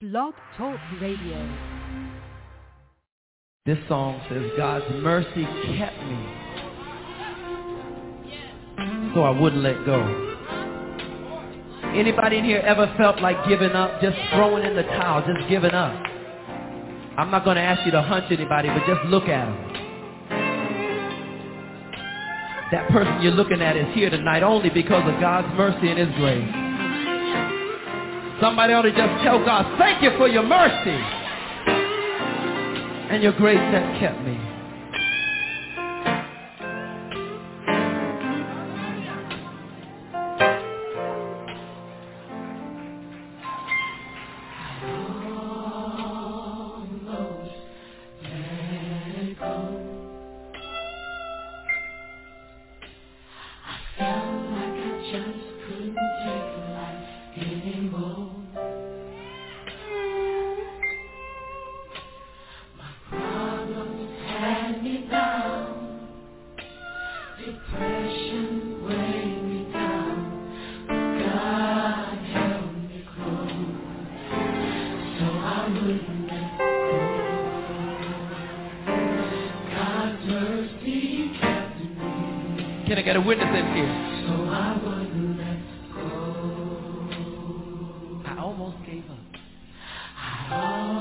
Blog Talk Radio. This song says, God's mercy kept me so I wouldn't let go. Anybody in here ever felt like giving up, just throwing in the towel, just giving up? I'm not going to ask you to hunch anybody, but just look at them. That person you're looking at is here tonight only because of God's mercy and His grace. Somebody ought to just tell God, thank you for your mercy and your grace that kept me. Can I get a witness in here? So I wouldn't let go. I almost gave up. I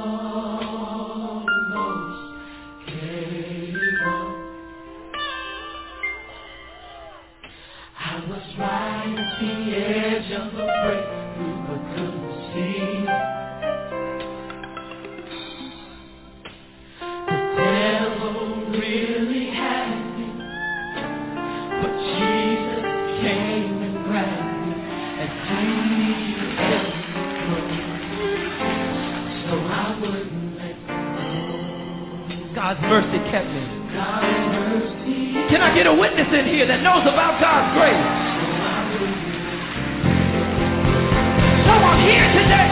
almost gave up. I was right at the edge of a breakthrough, but couldn't see. The devil really had me. But Jesus came and grabbed me and He held me close, so I wouldn't let go. God's mercy kept me. God's mercy. Can I get a witness in here that knows about God's grace? So I'm here today.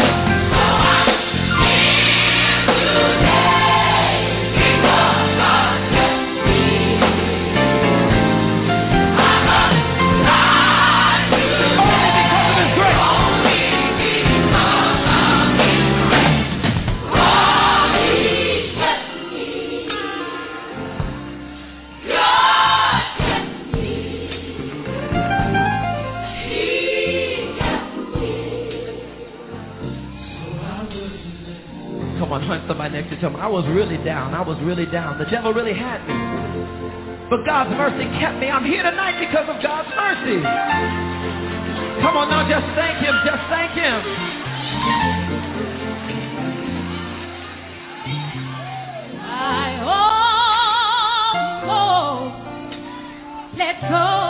Come on, hunt somebody next to you. Tell me, I was really down. The devil really had me. But God's mercy kept me. I'm here tonight because of God's mercy. Come on now, just thank Him. Just thank Him. I almost let go.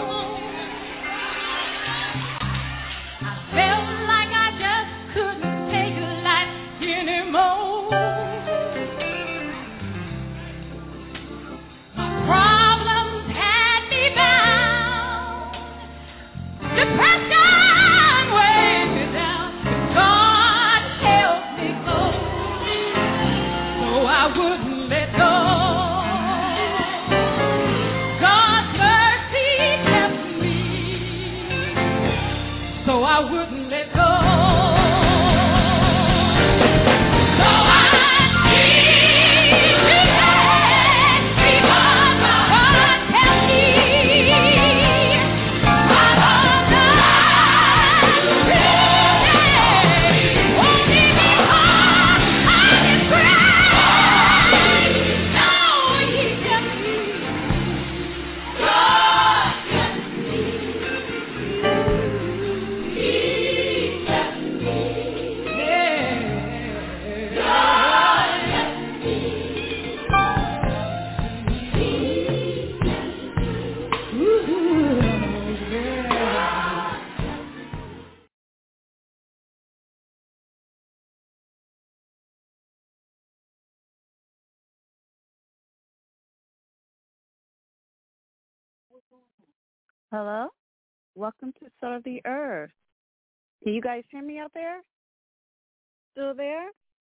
Hello? Welcome to Son of the Earth. Can you guys hear me out there? Still there?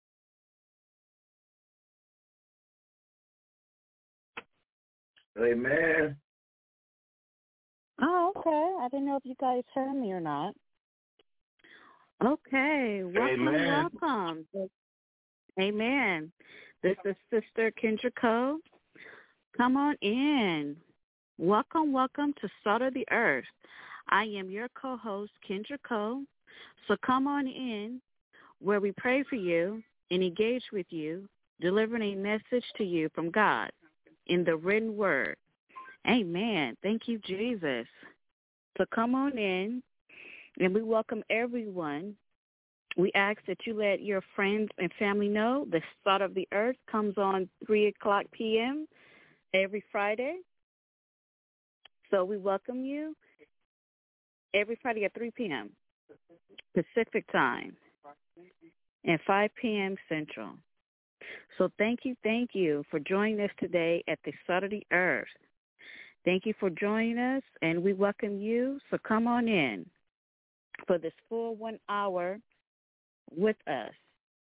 Amen. Oh, okay. I didn't know if you guys heard me or not. Okay, welcome, Amen. welcome. Amen. This is Sister Kendra Cole. Come on in. Welcome, welcome to Salt of the Earth. I am your co-host, Kendra Cole. So come on in where we pray for you and engage with you, delivering a message to you from God in the written word. Amen. Thank you, Jesus. So come on in, and we welcome everyone. We ask that you let your friends and family know the Salt of the Earth comes on 3 o'clock p.m. every Friday. So we welcome you every Friday at 3 p.m. Pacific time and 5 p.m. Central. So thank you for joining us today at the Salt of the Earth. Thank you for joining us, and we welcome you. So come on in for this full 1 hour with us.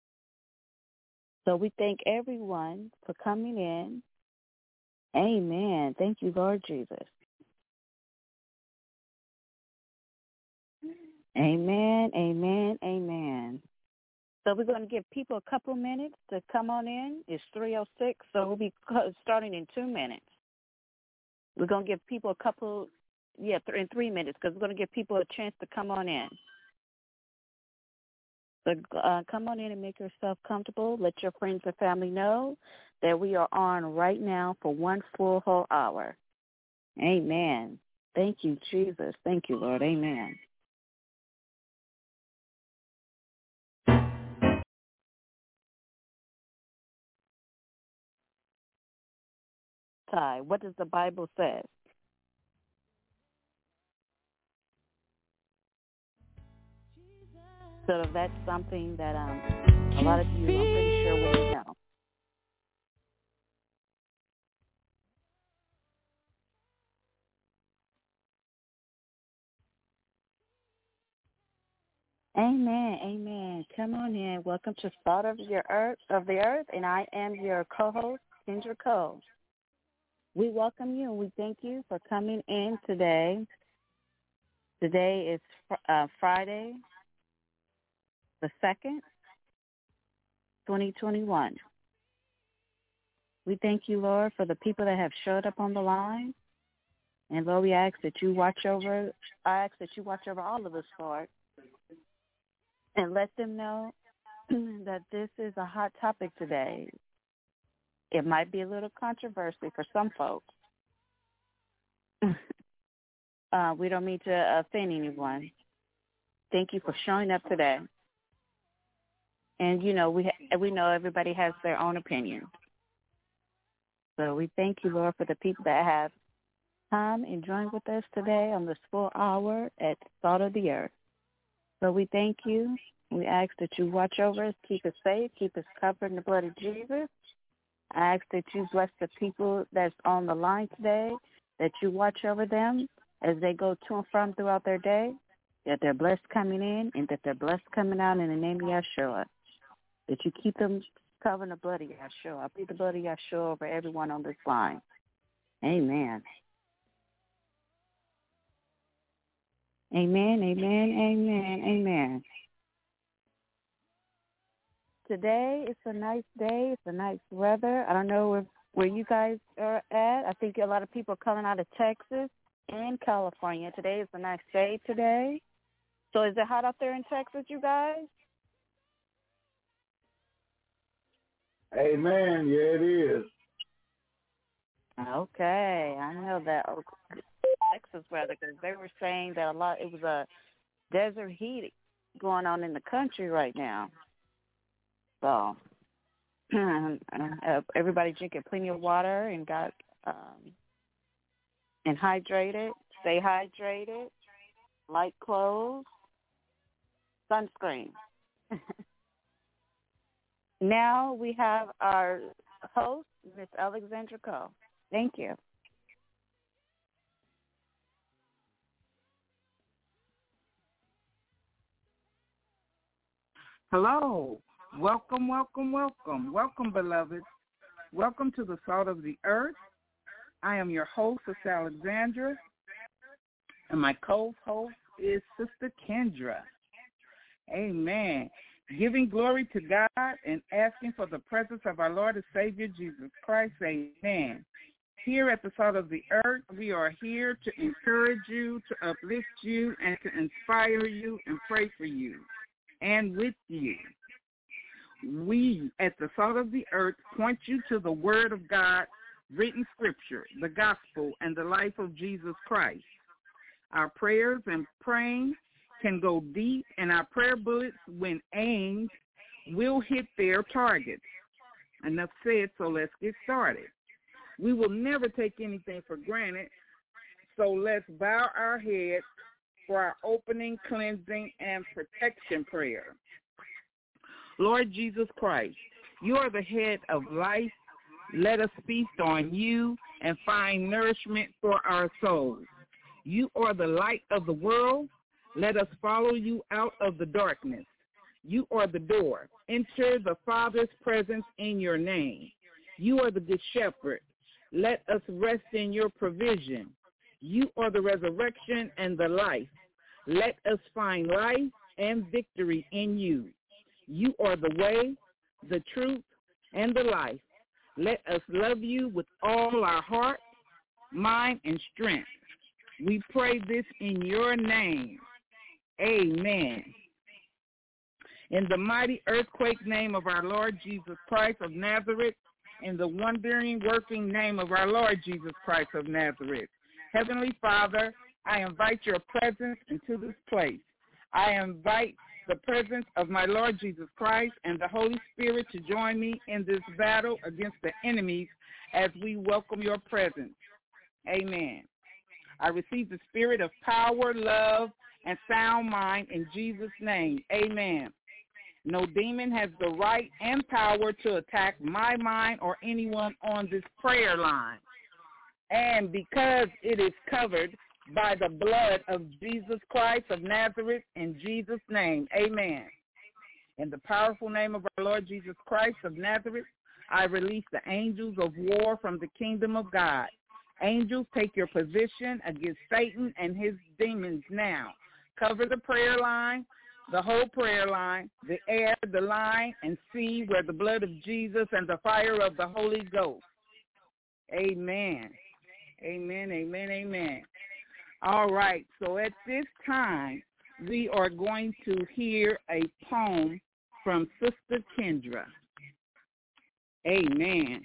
So we thank everyone for coming in. Amen. Thank you, Lord Jesus. Amen, amen, amen. So we're going to give people a couple minutes to come on in. It's 3:06, so we'll be starting in 2 minutes. We're going to give people a couple, in 3 minutes, because we're going to give people a chance to come on in. So come on in and make yourself comfortable. Let your friends and family know that we are on right now for 1 full whole hour. Amen. Thank you, Jesus. Thank you, Lord. Amen. Ty, what does the Bible say? So that's something that a lot of you, I'm pretty sure, will know. Amen, amen. Come on in. Welcome to Salt of the Earth, and I am your co-host, Kendra Cole. We welcome you, and we thank you for coming in today. Today is Friday, the 2nd, 2021. We thank you, Lord, for the people that have showed up on the line. And, Lord, I ask that you watch over all of us, Lord, and let them know that this is a hot topic today. It might be a little controversial for some folks. We don't mean to offend anyone. Thank you for showing up today. And, we know everybody has their own opinion. So we thank you, Lord, for the people that have come and joined with us today on this full hour at Salt of the Earth. So we thank you. We ask that you watch over us, keep us safe, keep us covered in the blood of Jesus. I ask that you bless the people that's on the line today, that you watch over them as they go to and from throughout their day, that they're blessed coming in and that they're blessed coming out in the name of Yeshua, that you keep them covered in the blood of Yeshua. I plead the blood of Yeshua over everyone on this line. Amen. Amen, amen, amen, amen. Today, it's a nice day. It's a nice weather. I don't know where you guys are at. I think a lot of people are coming out of Texas and California. Today is a nice day today. So is it hot out there in Texas, you guys? Amen. Yeah, it is. Okay. I know that Texas weather, because they were saying that it was a desert heat going on in the country right now. So everybody drinking plenty of water and got and hydrated. Stay hydrated. Light clothes. Sunscreen. Now we have our host, Miss Alexandra Cole. Thank you. Hello. Welcome, welcome, welcome. Welcome, beloved. Welcome to the Salt of the Earth. I am your host, Sister Alexandra, and my co-host is Sister Kendra. Amen. Giving glory to God and asking for the presence of our Lord and Savior Jesus Christ. Amen. Here at the Salt of the Earth, we are here to encourage you, to uplift you, and to inspire you and pray for you and with you. We at the Salt of the Earth point you to the Word of God, written scripture, the gospel, and the life of Jesus Christ. Our prayers and praying can go deep, and our prayer bullets, when aimed, will hit their targets. Enough said, so let's get started. We will never take anything for granted, so let's bow our heads for our opening, cleansing, and protection prayer. Lord Jesus Christ, you are the head of life. Let us feast on you and find nourishment for our souls. You are the light of the world. Let us follow you out of the darkness. You are the door. Enter the Father's presence in your name. You are the good shepherd. Let us rest in your provision. You are the resurrection and the life. Let us find life and victory in you. You are the way, the truth, and the life. Let us love you with all our heart, mind, and strength. We pray this in your name. Amen. In the mighty earthquake name of our Lord Jesus Christ of Nazareth, in the wondering working name of our Lord Jesus Christ of Nazareth. Heavenly Father, I invite your presence into this place. I invite the presence of my Lord Jesus Christ and the Holy Spirit to join me in this battle against the enemies as we welcome your presence. Amen. I receive the spirit of power, love, and sound mind in Jesus' name. Amen. No demon has the right and power to attack my mind or anyone on this prayer line. And because it is covered by the blood of Jesus Christ of Nazareth, in Jesus' name, amen. In the powerful name of our Lord Jesus Christ of Nazareth, I release the angels of war from the kingdom of God. Angels, take your position against Satan and his demons now. Cover the prayer line, the whole prayer line, the air, the line, and sea where the blood of Jesus and the fire of the Holy Ghost. Amen. Amen, amen, amen. All right, so at this time, we are going to hear a poem from Sister Kendra. Amen.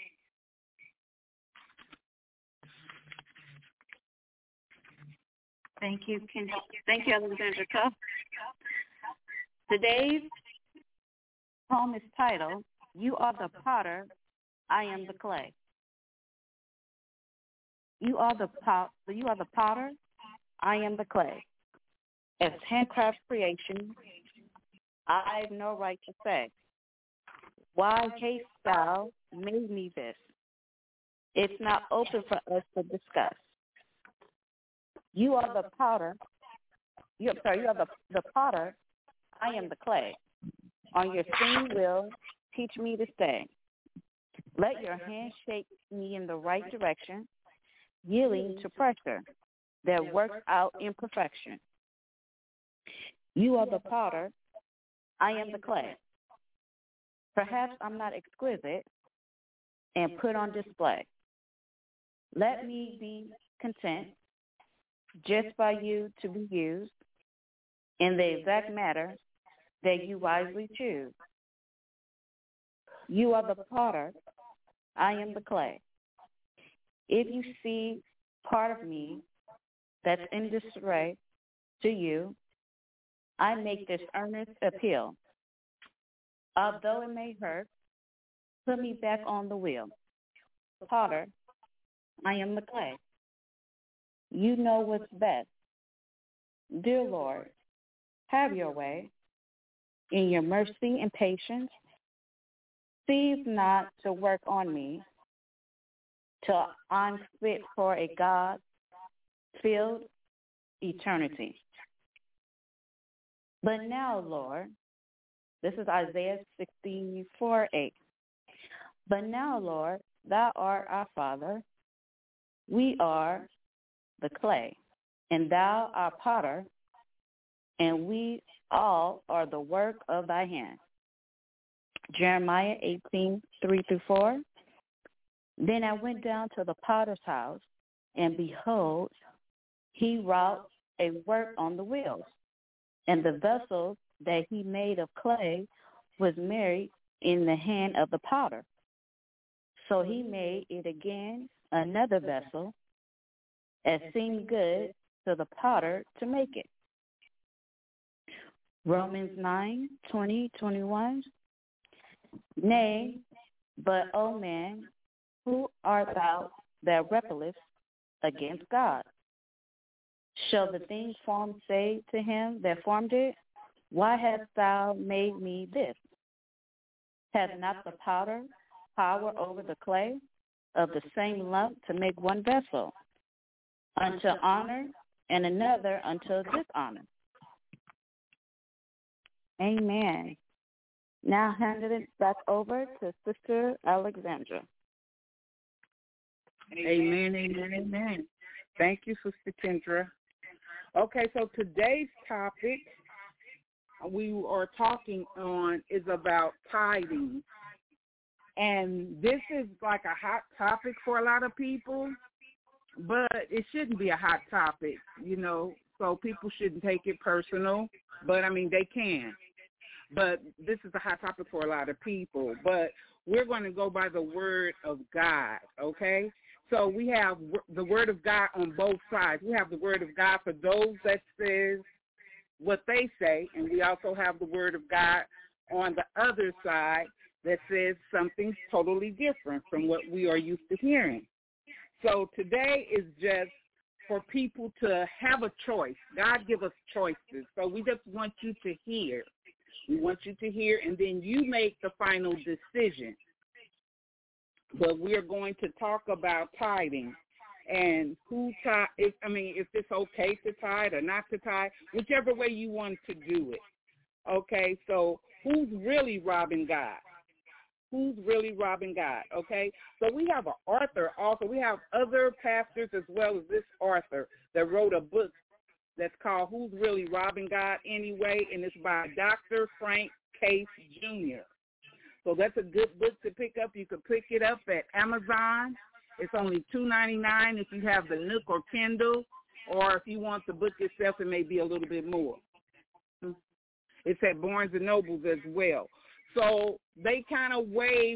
Thank you, Kendra. Thank you, Alexandra Cuff. Today's poem is titled, You Are the Potter, I Am the Clay. You are the potter, I am the clay. As handcraft creation, I've no right to say, why hast thou made me this? It's not open for us to discuss. You are the potter. You are the potter. I am the clay. On your free will, teach me to stay. Let your hand shape me in the right direction, yielding to pressure that works out imperfection. You are the potter. I am the clay. Perhaps I'm not exquisite and put on display. Let me be content just by you to be used in the exact matter that you wisely choose. You are the potter, I am the clay. If you see part of me that's in disarray to you, I make this earnest appeal. Although it may hurt, put me back on the wheel. Potter, I am the clay. You know what's best. Dear Lord, have your way. In your mercy and patience, cease not to work on me till I'm fit for a God-filled eternity. But now, Lord, this is Isaiah 64:8. But now, Lord, thou art our Father. We are the clay, and thou our potter. and we all are the work of thy hand. Jeremiah 18:3-4. Then I went down to the potter's house, and behold, he wrought a work on the wheels, and the vessel that he made of clay was made in the hand of the potter. So he made it again another vessel, as seemed good to the potter to make it. Romans 9:20-21. Nay, but, O man, who art thou that rebellest against God? Shall the thing formed say to him that formed it, why hast thou made me this? Hath not the potter power over the clay of the same lump to make one vessel, unto honor and another unto dishonor? Amen. Now handing it back over to Sister Alexandra. Amen, amen, amen. Thank you, Sister Kendra. Okay, so today's topic we are talking on is about tithing. And this is like a hot topic for a lot of people, but it shouldn't be a hot topic, so people shouldn't take it personal. But, I mean, they can. But this is a hot topic for a lot of people. But we're going to go by the Word of God, okay? So we have the Word of God on both sides. We have the Word of God for those that says what they say, and we also have the Word of God on the other side that says something totally different from what we are used to hearing. So today is just for people to have a choice. God give us choices. So we just want you to hear. We want you to hear, and then you make the final decision. But we are going to talk about tithing and if it's okay to tithe or not to tithe, whichever way you want to do it. Okay, so who's really robbing God? Who's really robbing God? Okay, so we have an author also. We have other pastors as well as this author that wrote a book that's called Who's Really Robbing God Anyway, and it's by Dr. Frank Case Jr. So that's a good book to pick up. You can pick it up at Amazon. It's only $2.99 if you have the Nook or Kindle, or if you want the book itself, it may be a little bit more. It's at Barnes & Noble as well. So they kind of weigh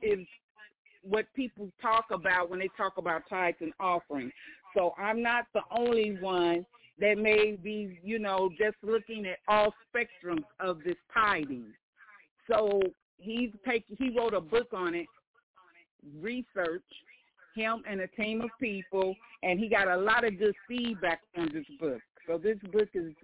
what people talk about when they talk about tithes and offerings. So I'm not the only one that may be, just looking at all spectrums of this tithing. So he wrote a book on it, research, him and a team of people, and he got a lot of good feedback on this book. So this book is,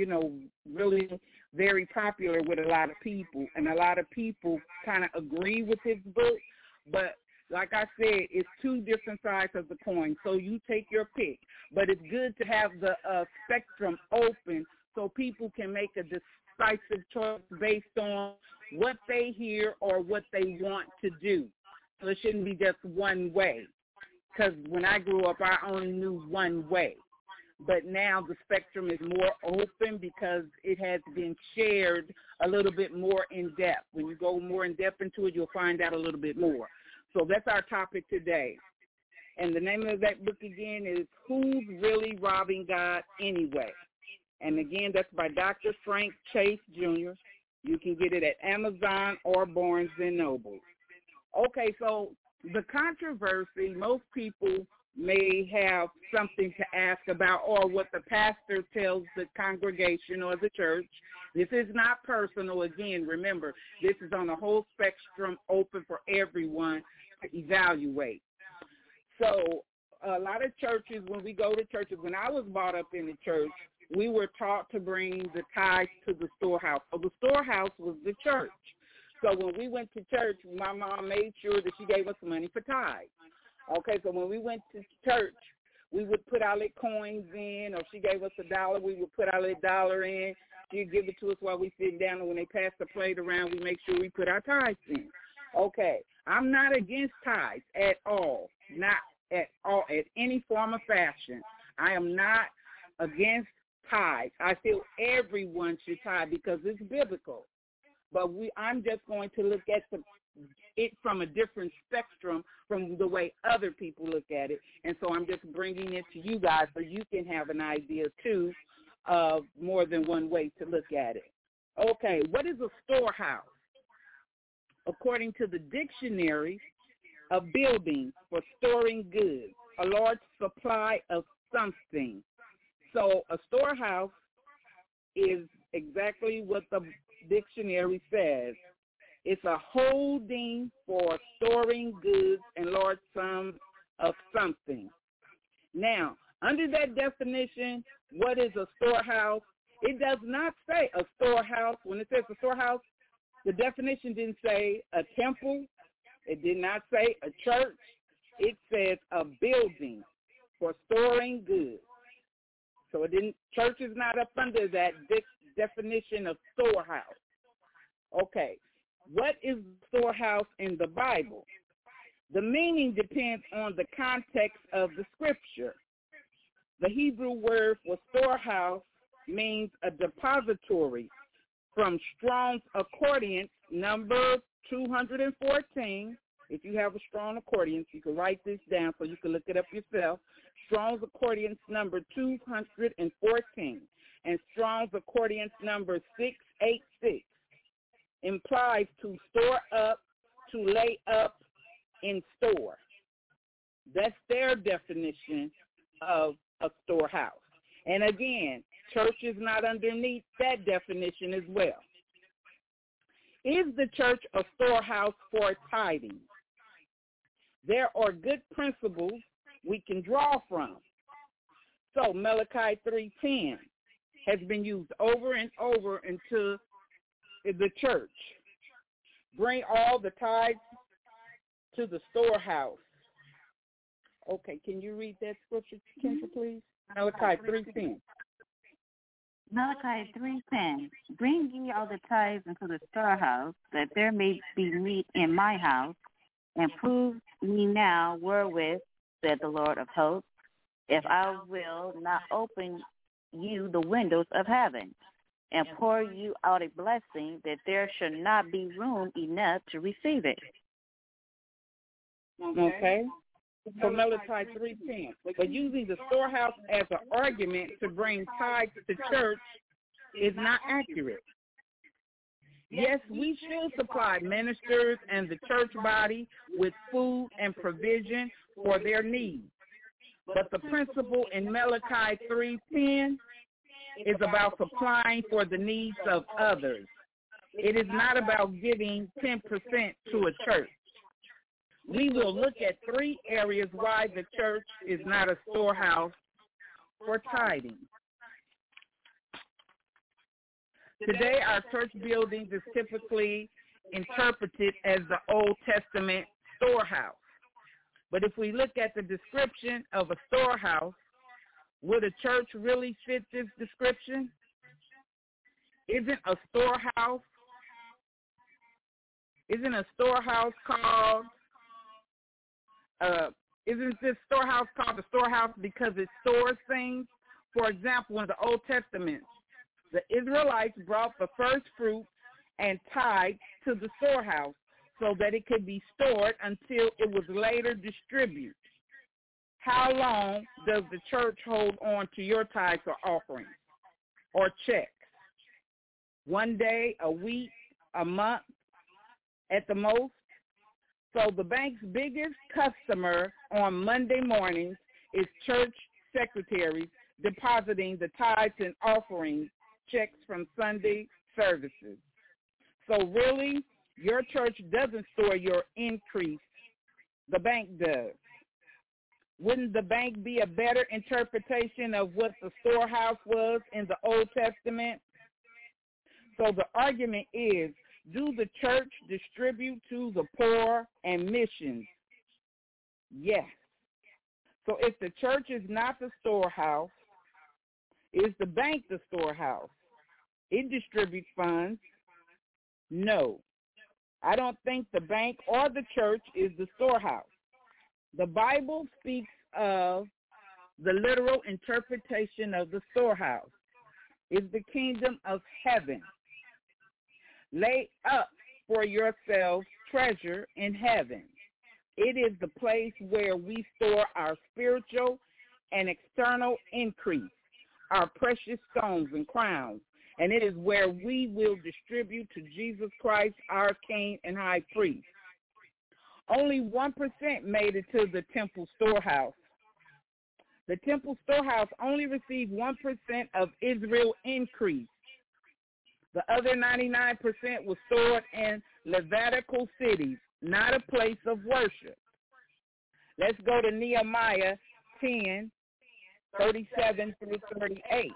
really very popular with a lot of people, and a lot of people kind of agree with his book. But like I said, it's two different sides of the coin, so you take your pick. But it's good to have the spectrum open so people can make a decisive choice based on what they hear or what they want to do. So it shouldn't be just one way, because when I grew up, I only knew one way. But now the spectrum is more open because it has been shared a little bit more in depth. When you go more in depth into it, you'll find out a little bit more. So that's our topic today. And the name of that book again is Who's Really Robbing God Anyway? And again, that's by Dr. Frank Case Jr. You can get it at Amazon or Barnes & Noble. Okay, so the controversy, most people may have something to ask about, or what the pastor tells the congregation or the church. This is not personal. Again, remember, this is on the whole spectrum, open for everyone to evaluate. So a lot of churches, when we go to churches, when I was brought up in the church, we were taught to bring the tithes to the storehouse. So the storehouse was the church. So when we went to church, my mom made sure that she gave us money for tithes. Okay, so when we went to church, we would put our little coins in, or she gave us $1, we would put our little $1 in. She'd give it to us while we sit down, and when they pass the plate around, we make sure we put our tithes in. Okay, I'm not against tithes at all, not at all, at any form of fashion. I am not against tithe. I feel everyone should tithe because it's biblical. But I'm just going to look at it from a different spectrum from the way other people look at it. And so I'm just bringing it to you guys so you can have an idea, too, of more than one way to look at it. Okay, what is a storehouse? According to the dictionary, a building for storing goods, a large supply of something. So a storehouse is exactly what the dictionary says. It's a holding for storing goods and large sums of something. Now, under that definition, what is a storehouse? It does not say a storehouse. When it says a storehouse, the definition didn't say a temple. It did not say a church. It says a building for storing goods. So church is not up under that definition of storehouse. Okay, what is storehouse in the Bible? The meaning depends on the context of the scripture. The Hebrew word for storehouse means a depository. From Strong's Concordance, number 214. If you have a Strong's Concordance, you can write this down so you can look it up yourself. Strong's Concordance number 214 and Strong's Concordance number 686 implies to store up, to lay up in store. That's their definition of a storehouse. And again, church is not underneath that definition as well. Is the church a storehouse for tithing? There are good principles we can draw from. So Malachi 3:10 has been used over and over into the church. Bring all the tithes to the storehouse. Okay, can you read that scripture, Kendra, please? Malachi 3:10. Malachi 3:10, bring ye all the tithes into the storehouse, that there may be meat in my house, and prove me now wherewith, said the Lord of hosts, if I will not open you the windows of heaven, and pour you out a blessing, that there should not be room enough to receive it. Okay. So Malachi 3:10. But using the storehouse as an argument to bring tithes to church is not accurate. Yes, we should supply ministers and the church body with food and provision for their needs. But the principle in Malachi 3:10 is about supplying for the needs of others. It is not about giving 10% to a church. We will look at 3 areas why the church is not a storehouse for tithing. Today, our church buildings is typically interpreted as the Old Testament storehouse. But if we look at the description of a storehouse, would a church really fit this description? Isn't a storehouse called isn't this storehouse called the storehouse because it stores things? For example, in the Old Testament, the Israelites brought the first fruit and tithes to the storehouse so that it could be stored until it was later distributed. How long does the church hold on to your tithes or offerings or checks? 1 day, a week, a month at the most? So the bank's biggest customer on Monday mornings is church secretaries depositing the tithes and offerings checks from Sunday services. So really, your church doesn't store your increase. The bank does. Wouldn't the bank be a better interpretation of what the storehouse was in the Old Testament? So the argument is, do the church distribute to the poor and missions? Yes. So if the church is not the storehouse, is the bank the storehouse? It distributes funds. No. I don't think the bank or the church is the storehouse. The Bible speaks of the literal interpretation of the storehouse. is the kingdom of heaven. Lay up for yourselves treasure in heaven. It is the place where we store our spiritual and external increase, our precious stones and crowns, and it is where we will distribute to Jesus Christ, our King and High Priest. Only 1% made it to the temple storehouse. The temple storehouse only received 1% of Israel's increase. The other 99% was stored in Levitical cities, not a place of worship. Let's go to Nehemiah 10, 37 through 38.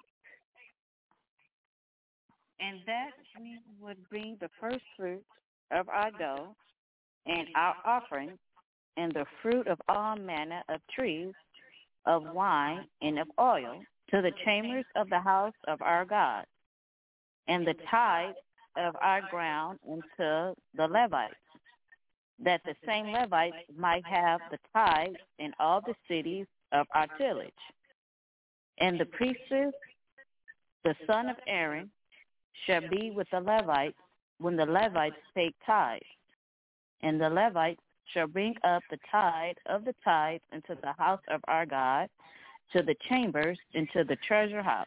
And that we would bring the first fruits of our dough and our offering and the fruit of all manner of trees, of wine and of oil, to the chambers of the house of our God, and the tithe of our ground unto the Levites, that the same Levites might have the tithe in all the cities of our tillage. And the priest, the son of Aaron, shall be with the Levites when the Levites take tithe. And the Levites shall bring up the tithe of the tithe into the house of our God, to the chambers, into the treasure house.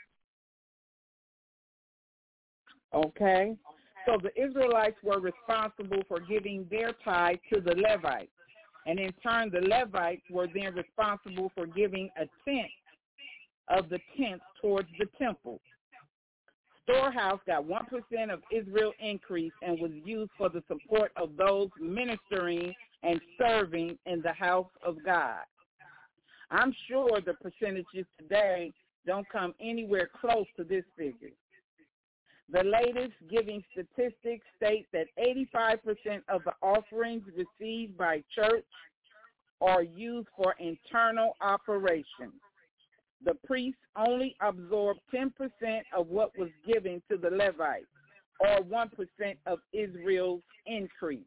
Okay, so the Israelites were responsible for giving their tithe to the Levites, and in turn the Levites were then responsible for giving a tenth of the tenth towards the temple. Storehouse got 1% of Israel's increase and was used for the support of those ministering and serving in the house of God. I'm sure the percentages today don't come anywhere close to this figure. The latest giving statistics state that 85% of the offerings received by church are used for internal operations. The priests only absorbed 10% of what was given to the Levites, or 1% of Israel's increase.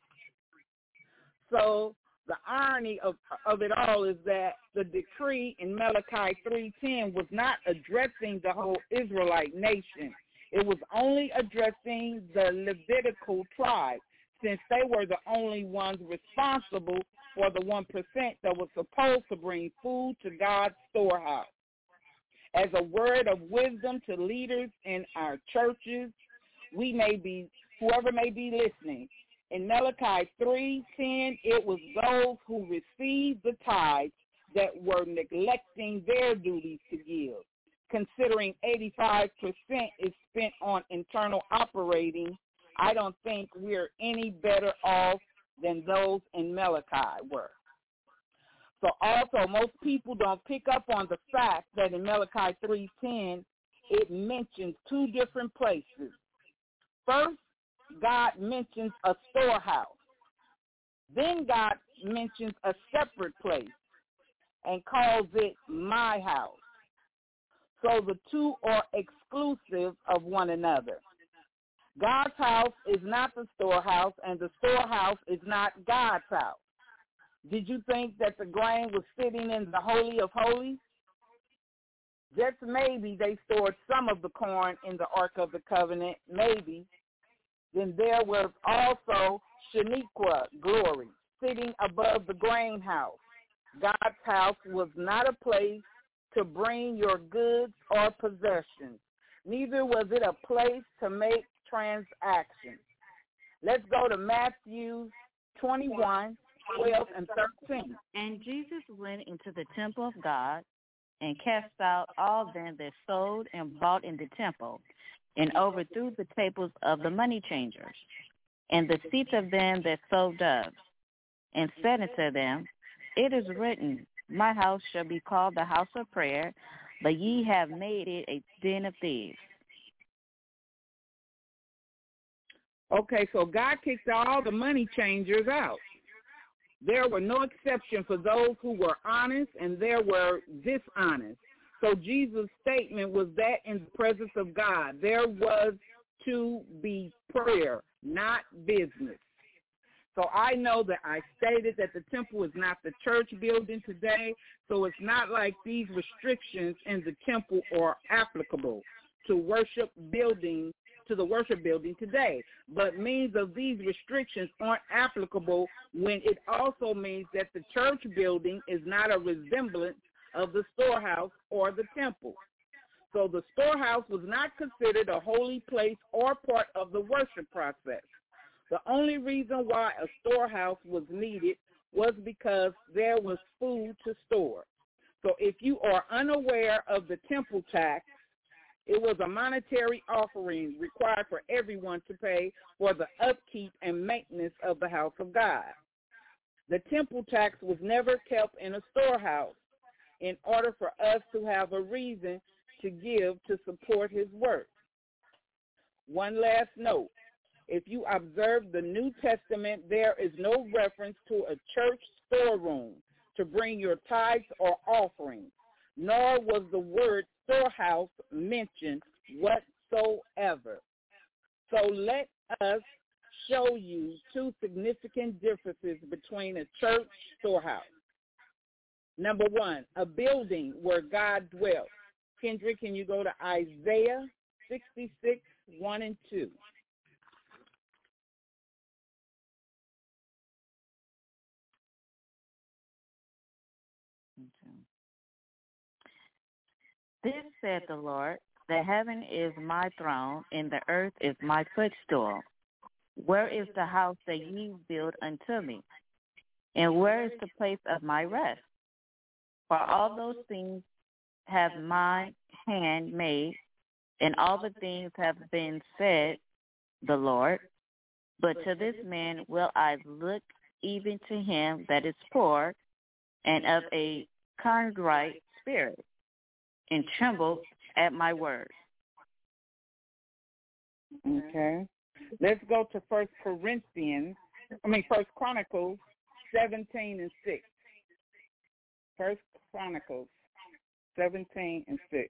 So the irony of it all is that the decree in Malachi 3:10 was not addressing the whole Israelite nation. It was only addressing the Levitical tribe, since they were the only ones responsible for the 1% that was supposed to bring food to God's storehouse. As a word of wisdom to leaders in our churches, whoever may be listening, in Malachi 3:10, it was those who received the tithe that were neglecting their duties to give. Considering 85% is spent on internal operating, I don't think we're any better off than those in Malachi were. So also, most people don't pick up on the fact that in Malachi 3:10, it mentions two different places. First, God mentions a storehouse. Then God mentions a separate place and calls it my house. So the two are exclusive of one another. God's house is not the storehouse, and the storehouse is not God's house. Did you think that the grain was sitting in the Holy of Holies? Just maybe they stored some of the corn in the Ark of the Covenant, maybe. Then there was also Shaniqua, glory, sitting above the grain house. God's house was not a place to bring your goods or possessions. Neither was it a place to make transactions. Let's go to Matthew 21, 12, and 13. And Jesus went into the temple of God and cast out all them that sold and bought in the temple, and overthrew the tables of the money changers, and the seats of them that sold doves, and said unto them, It is written, My house shall be called the house of prayer, but ye have made it a den of thieves. Okay, so God kicked all the money changers out. There were no exception for those who were honest, and there were dishonest. So Jesus' statement was that in the presence of God, there was to be prayer, not business. So I know that I stated that the temple is not the church building today, so it's not like these restrictions in the temple are applicable. to the worship building today. But means of these restrictions aren't applicable when it also means that the church building is not a resemblance of the storehouse or the temple. So the storehouse was not considered a holy place or part of the worship process. The only reason why a storehouse was needed was because there was food to store. So if you are unaware of the temple tax, it was a monetary offering required for everyone to pay for the upkeep and maintenance of the house of God. The temple tax was never kept in a storehouse in order for us to have a reason to give to support his work. One last note. If you observe the New Testament, there is no reference to a church storeroom to bring your tithes or offerings, nor was the word storehouse mentioned whatsoever. So let us show you two significant differences between a church storehouse. Number one, a building where God dwelt. Kendrick, can you go to Isaiah 66, 1 and 2? This said the Lord, the heaven is my throne, and the earth is my footstool. Where is the house that ye build unto me? And where is the place of my rest? For all those things have my hand made, and all the things have been said, the Lord. But to this man will I look, even to him that is poor and of a contrite spirit, and tremble at my word. Okay. Let's go to First Chronicles 17 and 6. First Chronicles 17 and 6.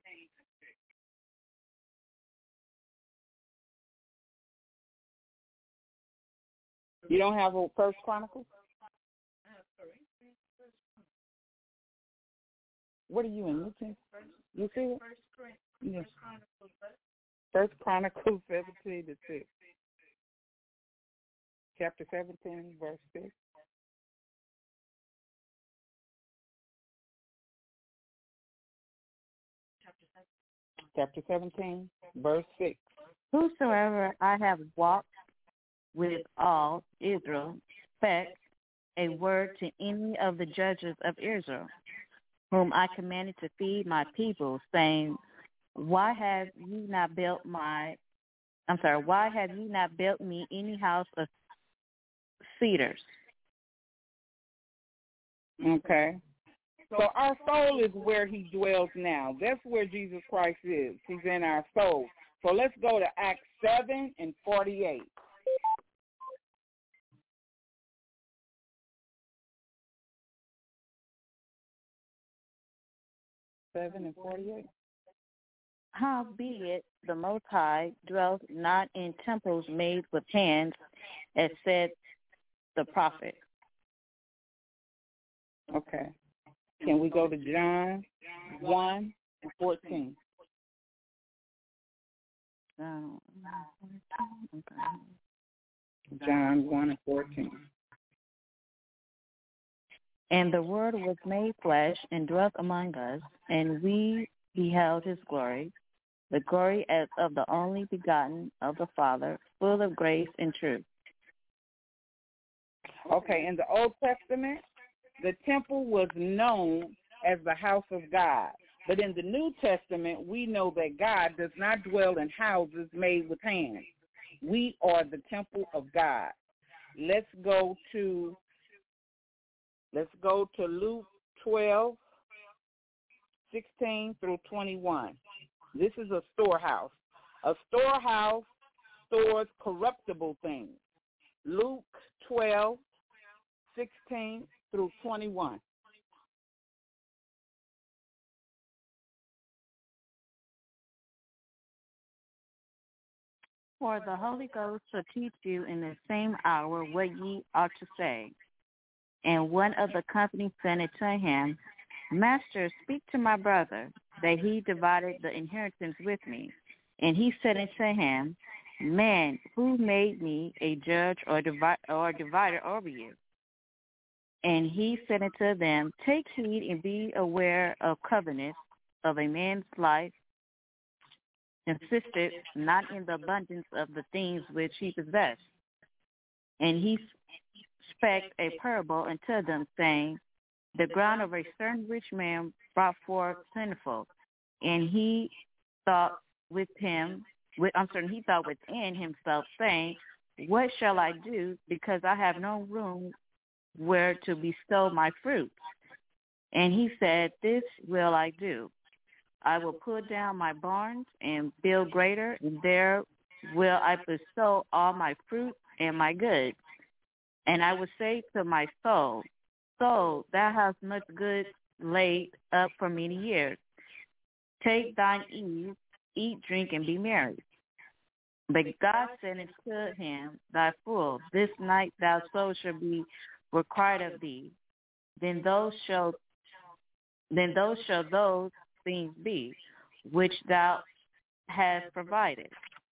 You don't have a First Chronicles? What are you in? You see it? Yes. First Chronicles 17 to 6. Chapter 17, verse 6. Chapter 17, verse 6. Whosoever I have walked with all Israel spake a word to any of the judges of Israel, whom I commanded to feed my people, saying, why have ye not built me any house of cedars? Okay. So our soul is where he dwells now. That's where Jesus Christ is. He's in our soul. So let's go to Acts 7 and 48. 7 and 48. Howbeit the Most High dwelt not in temples made with hands, as said the prophet. Okay. Can we go to John 1 and 14? John 1 and 14. And the Word was made flesh and dwelt among us, and we beheld his glory, the glory as of the only begotten of the Father, full of grace and truth. Okay, in the Old Testament, the temple was known as the house of God. But in the New Testament, we know that God does not dwell in houses made with hands. We are the temple of God. Let's go to Luke 12, 16 through 21. This is a storehouse. A storehouse stores corruptible things. Luke 12, 16 through 21. For the Holy Ghost shall teach you in the same hour what ye ought to say. And one of the company said unto him, Master, speak to my brother, that he divided the inheritance with me. And he said unto him, Man, who made me a judge or divider over you? And he said unto them, Take heed and be aware of covenants of a man's life, consisted not in the abundance of the things which he possessed. And he spake a parable unto them, saying, The ground of a certain rich man brought forth plentiful, and he thought within himself, saying, What shall I do, because I have no room where to bestow my fruits? And he said, This will I do. I will put down my barns and build greater, and there will I bestow all my fruit and my goods. And I will say to my soul, Soul, thou hast much good laid up for many years. Take thine ease, eat, drink, and be merry. But God said unto him, Thy fool, this night thy soul shall be required of thee. Then those shall those things be which thou hast provided.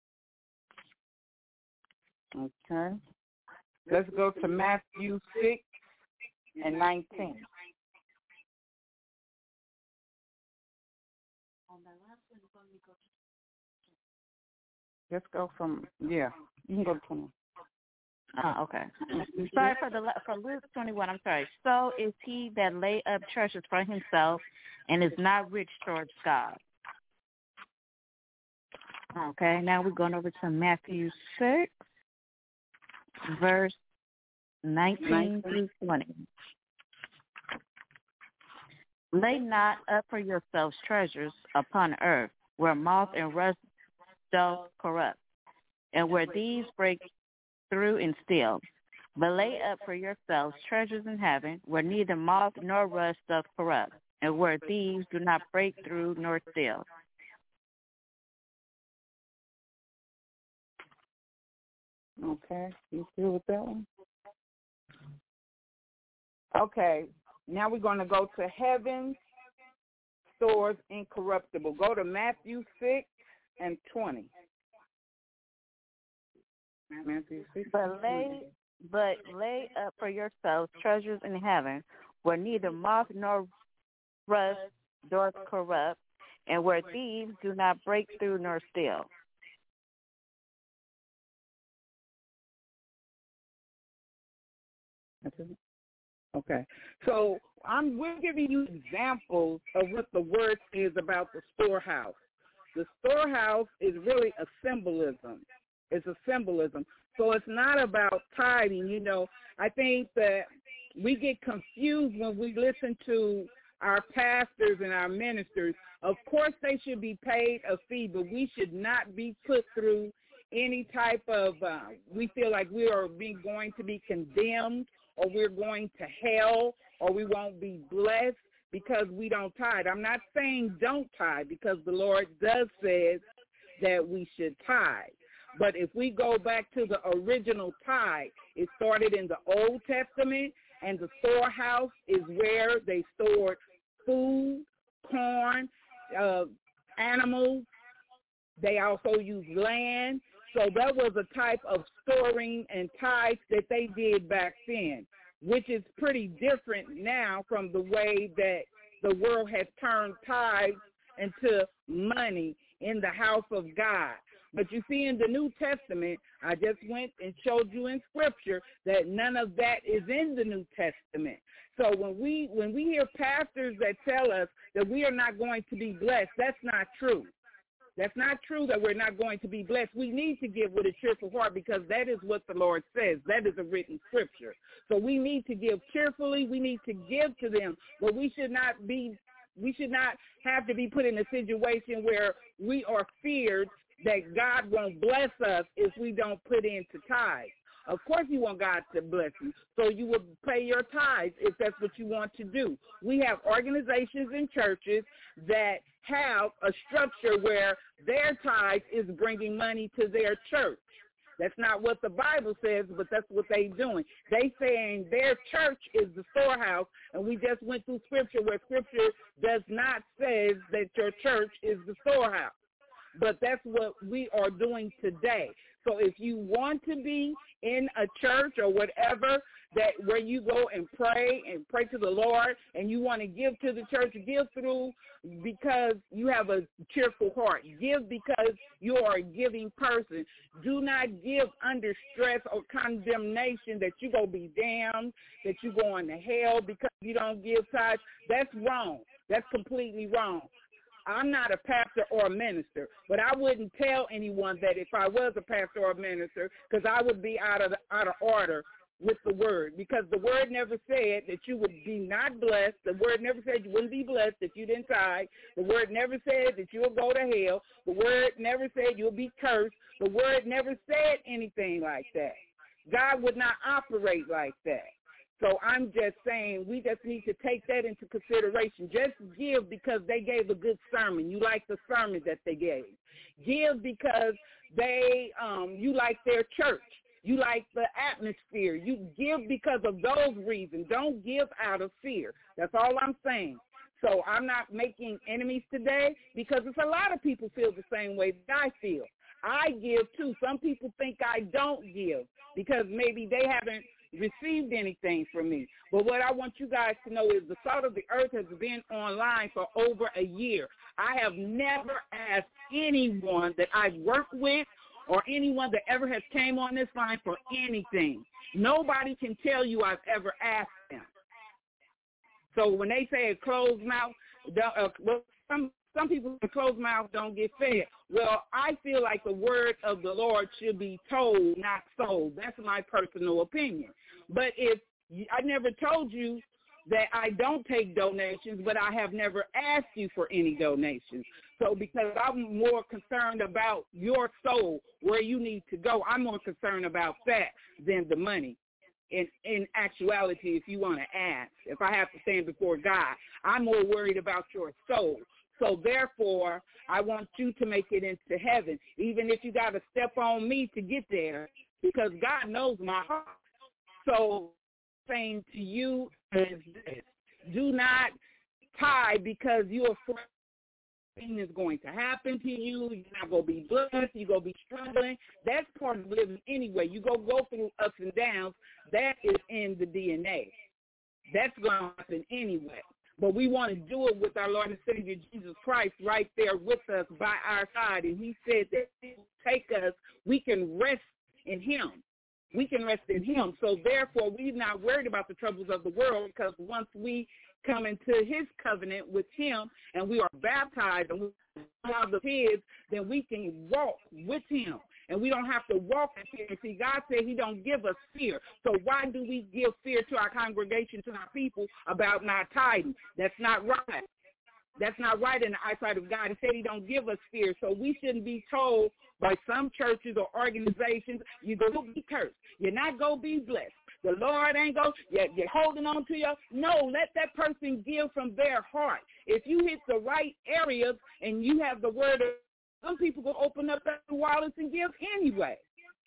Okay. Let's go to Matthew 6:19. Let's go from, you can go to 20. Oh, okay. Sorry for Luke 21. I'm sorry. So is he that lay up treasures for himself and is not rich towards God. Okay. Now we're going over to Matthew 6, verse 19 through 20. Lay not up for yourselves treasures upon earth, where moth and rust doth corrupt, and where thieves break through and steal. But lay up for yourselves treasures in heaven, where neither moth nor rust doth corrupt, and where thieves do not break through nor steal. Okay, you feel with that one? Okay, now we're going to go to heaven stores incorruptible. Go to Matthew 6:20. Matthew 6. But lay up for yourselves treasures in heaven, where neither moth nor rust doth corrupt, and where thieves do not break through nor steal. Okay, so we're giving you examples of what the word says about the storehouse. The storehouse is really a symbolism. It's a symbolism. So it's not about tithing. You know, I think that we get confused when we listen to our pastors and our ministers. Of course, they should be paid a fee, but we should not be put through any type of, we feel like we are going to be condemned, or we're going to hell, or we won't be blessed because we don't tithe. I'm not saying don't tithe, because the Lord does say that we should tithe. But if we go back to the original tithe, it started in the Old Testament, and the storehouse is where they stored food, corn, animals. They also used land. So that was a type of storing and tithes that they did back then, which is pretty different now from the way that the world has turned tithes into money in the house of God. But you see, in the New Testament, I just went and showed you in Scripture that none of that is in the New Testament. So when we hear pastors that tell us that we are not going to be blessed, that's not true. That's not true that we're not going to be blessed. We need to give with a cheerful heart, because that is what the Lord says. That is a written Scripture. So we need to give cheerfully. We need to give to them, but we should not have to be put in a situation where we are feared that God won't bless us if we don't put into tithes. Of course you want God to bless you, so you will pay your tithes if that's what you want to do. We have organizations and churches that have a structure where their tithe is bringing money to their church. That's not what the Bible says, but that's what they're doing. They saying their church is the storehouse, and we just went through Scripture where Scripture does not say that your church is the storehouse. but that's what we are doing today. So if you want to be in a church or whatever, that where you go and pray to the Lord, and you want to give to the church, give through because you have a cheerful heart. Give because you are a giving person. Do not give under stress or condemnation that you're going to be damned, that you're going to hell because you don't give tithes. That's wrong. That's completely wrong. I'm not a pastor or a minister, but I wouldn't tell anyone that if I was a pastor or a minister, because I would be out of order with the word, because the word never said that you would be not blessed. The word never said you wouldn't be blessed if you didn't tithe. The word never said that you'll go to hell. The word never said you'll be cursed. The word never said anything like that. God would not operate like that. So I'm just saying we just need to take that into consideration. Just give because they gave a good sermon. You like the sermon that they gave. Give because you like their church. You like the atmosphere. You give because of those reasons. Don't give out of fear. That's all I'm saying. So I'm not making enemies today because it's a lot of people feel the same way that I feel. I give too. Some people think I don't give because maybe they haven't received anything from me. But what I want you guys to know is the Salt of the Earth has been online for over a year. I have never asked anyone that I've worked with or anyone that ever has came on this line for anything. Nobody can tell you I've ever asked them. So when they say a closed mouth, some people in closed mouth don't get fed. Well, I feel like the word of the Lord should be told, not sold. That's my personal opinion. But I never told you that I don't take donations, but I have never asked you for any donations. So because I'm more concerned about your soul, where you need to go, I'm more concerned about that than the money. In actuality, if you want to ask, if I have to stand before God, I'm more worried about your soul. So therefore, I want you to make it into heaven, even if you got to step on me to get there, because God knows my heart. So saying to you is this: do not tithe because you're afraid something is going to happen to you. You're not going to be blessed. You're going to be struggling. That's part of living anyway. You're going to go through ups and downs. That is in the DNA. That's going to happen anyway. But we want to do it with our Lord and Savior Jesus Christ right there with us by our side. And he said that he will take us, we can rest in him. We can rest in him. So therefore, we're not worried about the troubles of the world, because once we come into his covenant with him and we are baptized and we are the kids, then we can walk with him. And we don't have to walk in fear. See, God said he don't give us fear. So why do we give fear to our congregation, to our people about not tithing? That's not right. That's not right in the eyesight of God. He said he don't give us fear. So we shouldn't be told by some churches or organizations, you're going to be cursed. You're not going to be blessed. The Lord ain't going to, you're holding on to your, no, let that person give from their heart. If you hit the right areas and you have the word of, some people will open up their wallets and give anyway.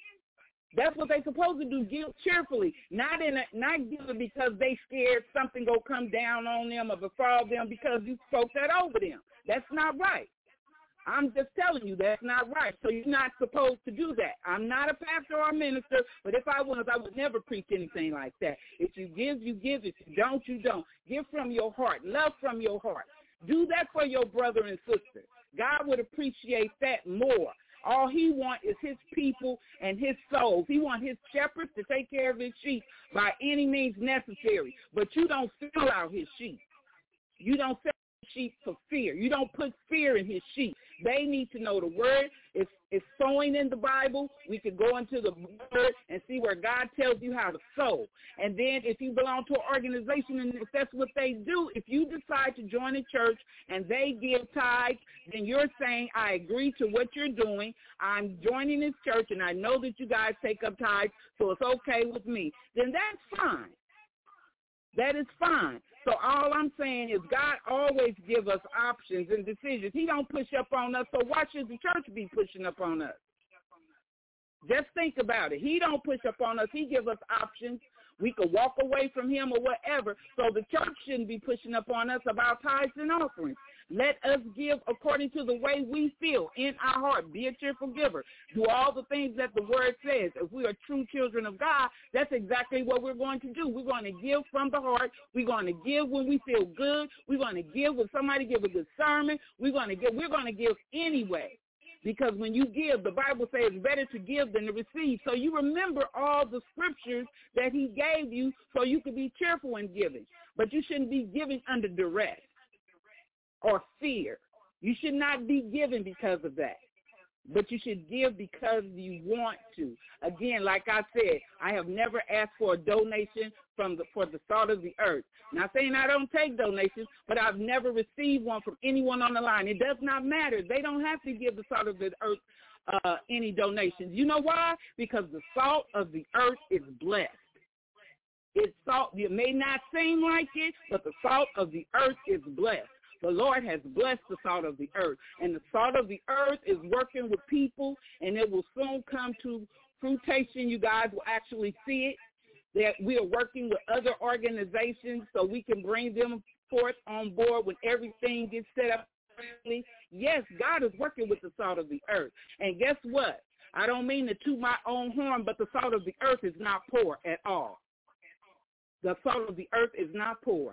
That's what they're supposed to do, give cheerfully, not give because they scared something go come down on them or befall them because you spoke that over them. That's not right. I'm just telling you that's not right. So you're not supposed to do that. I'm not a pastor or a minister, but if I was, I would never preach anything like that. If you give, you give. If you don't, you don't. Give from your heart. Love from your heart. Do that for your brother and sister. God would appreciate that more. All he wants is his people and his souls. He wants his shepherds to take care of his sheep by any means necessary. But you don't sell out his sheep. You don't sell his sheep for fear. You don't put fear in his sheep. They need to know the word. It's sowing in the Bible. We could go into the word and see where God tells you how to sow. And then if you belong to an organization and if that's what they do, if you decide to join a church and they give tithes, then you're saying, I agree to what you're doing. I'm joining this church and I know that you guys take up tithes, so it's okay with me. Then that's fine. That is fine. So all I'm saying is God always give us options and decisions. He don't push up on us, so why should the church be pushing up on us? Just think about it. He don't push up on us. He gives us options. We could walk away from him or whatever, so the church shouldn't be pushing up on us about tithes and offerings. Let us give according to the way we feel in our heart. Be a cheerful giver. Do all the things that the word says. If we are true children of God, that's exactly what we're going to do. We're going to give from the heart. We're going to give when we feel good. We're going to give when somebody give a good sermon. We're going to give anyway. Because when you give, the Bible says it's better to give than to receive. So you remember all the scriptures that he gave you so you can be cheerful in giving. But you shouldn't be giving under duress or fear. You should not be giving because of that. But you should give because you want to. Again, like I said, I have never asked for a donation for the salt of the earth. Not saying I don't take donations, but I've never received one from anyone on the line. It does not matter. They don't have to give the salt of the earth any donations. You know why? Because the salt of the earth is blessed. It's salt. It may not seem like it, but the salt of the earth is blessed. The Lord has blessed the salt of the earth, and the salt of the earth is working with people, and it will soon come to fruition. You guys will actually see it, that we are working with other organizations so we can bring them forth on board when everything gets set up. Yes, God is working with the salt of the earth, and guess what? I don't mean to toot my own horn, but the salt of the earth is not poor at all. The salt of the earth is not poor.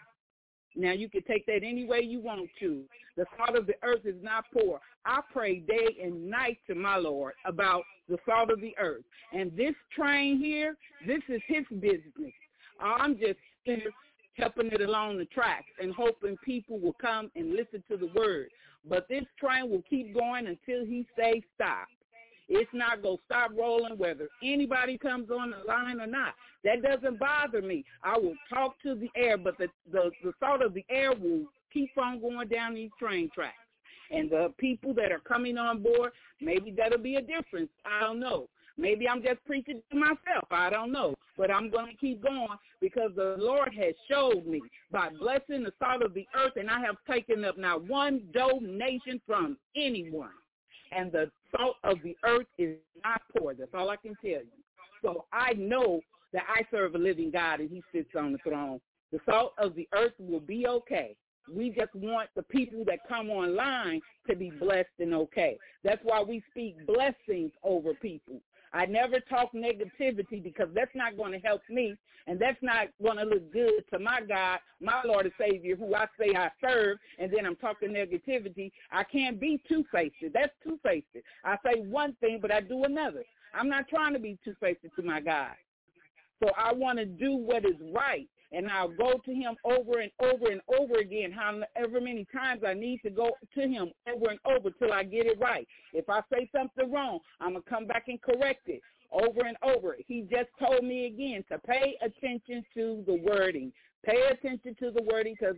Now, you can take that any way you want to. The salt of the earth is not poor. I pray day and night to my Lord about the salt of the earth. And this train here, this is his business. I'm just here helping it along the tracks and hoping people will come and listen to the word. But this train will keep going until he says stop. It's not going to stop rolling whether anybody comes on the line or not. That doesn't bother me. I will talk to the air, but the salt of the air will keep on going down these train tracks. And the people that are coming on board, maybe that'll be a difference. I don't know. Maybe I'm just preaching to myself. I don't know. But I'm going to keep going because the Lord has showed me by blessing the salt of the earth, and I have taken up not one donation from anyone. And the salt of the earth is not poor. That's all I can tell you. So I know that I serve a living God, and he sits on the throne. The salt of the earth will be okay. We just want the people that come online to be blessed and okay. That's why we speak blessings over people. I never talk negativity because that's not going to help me, and that's not going to look good to my God, my Lord and Savior, who I say I serve, and then I'm talking negativity. I can't be two-faced. That's two-faced. I say one thing, but I do another. I'm not trying to be two-faced to my God. So I want to do what is right, and I'll go to him over and over and over again, however many times I need to go to him over and over till I get it right. If I say something wrong, I'm going to come back and correct it over and over. He just told me again to pay attention to the wording. Pay attention to the wording because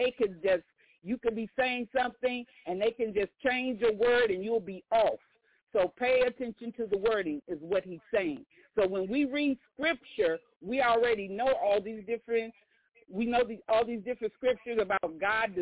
you could be saying something and they can just change your word and you'll be off. So pay attention to the wording is what he's saying. So when we read scripture, we already know all these different scriptures about God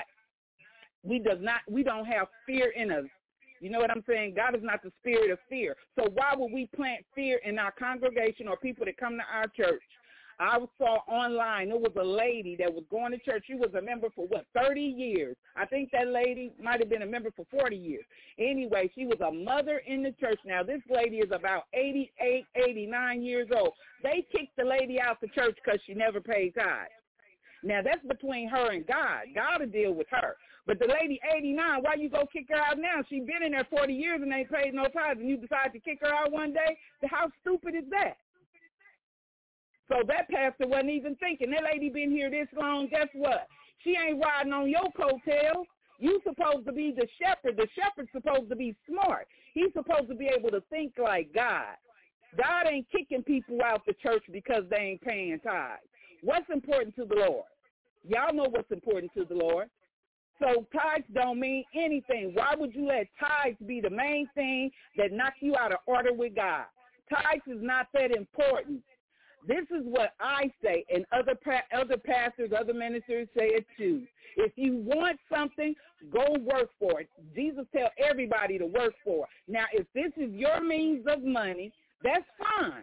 we don't have fear in us. You know what I'm saying? God is not the spirit of fear. So why would we plant fear in our congregation or people that come to our church? I saw online, there was a lady that was going to church. She was a member for, 30 years. I think that lady might have been a member for 40 years. Anyway, she was a mother in the church. Now, this lady is about 88, 89 years old. They kicked the lady out the church because she never paid tithes. Now, that's between her and God. God will deal with her. But the lady, 89, why you go kick her out now? She been in there 40 years and ain't paid no tithes, and you decide to kick her out one day? How stupid is that? So that pastor wasn't even thinking. That lady been here this long, guess what? She ain't riding on your coattails. You supposed to be the shepherd. The shepherd's supposed to be smart. He's supposed to be able to think like God. God ain't kicking people out the church because they ain't paying tithes. What's important to the Lord? Y'all know what's important to the Lord. So tithes don't mean anything. Why would you let tithes be the main thing that knocks you out of order with God? Tithes is not that important. This is what I say, and other pastors, other ministers say it too. If you want something, go work for it. Jesus tells everybody to work for it. Now, if this is your means of money, that's fine.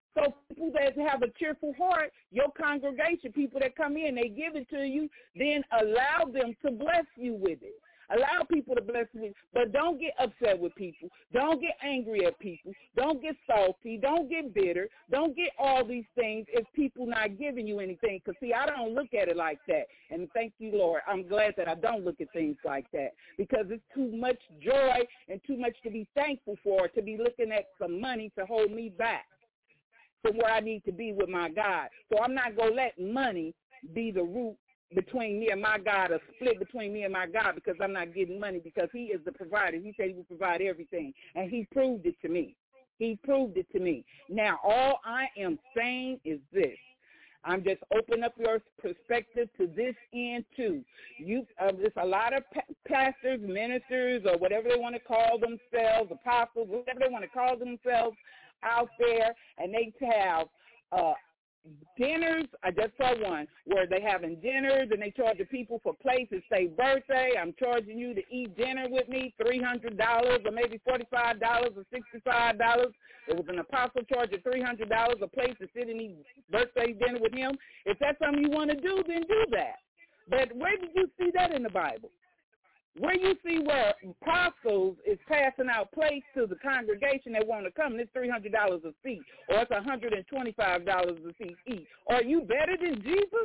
So people that have a cheerful heart, your congregation, people that come in, they give it to you, then allow them to bless you with it. Allow people to bless you, but don't get upset with people. Don't get angry at people. Don't get salty. Don't get bitter. Don't get all these things if people not giving you anything. Because, see, I don't look at it like that. And thank you, Lord. I'm glad that I don't look at things like that because it's too much joy and too much to be thankful for to be looking at some money to hold me back from where I need to be with my God. So I'm not going to let money be the root between me and my God, a split between me and my God, because I'm not getting money, because he is the provider. He said he will provide everything, and he proved it to me. He proved it to me. Now, all I am saying is this. I'm just opening up your perspective to this end, too. There's a lot of pastors, ministers, or whatever they want to call themselves, apostles, whatever they want to call themselves out there, and they have dinners. I just saw one where they having dinners and they charge the people for plates. Say birthday, I'm charging you to eat dinner with me, $300 or maybe $45 or $65. It was an apostle charging $300 a place to sit and eat birthday dinner with him. If that's something you want to do, then do that. But where did you see that in the Bible? Where you see where apostles is passing out plates to the congregation that want to come, and it's $300 a seat, or it's $125 a seat each. Are you better than Jesus?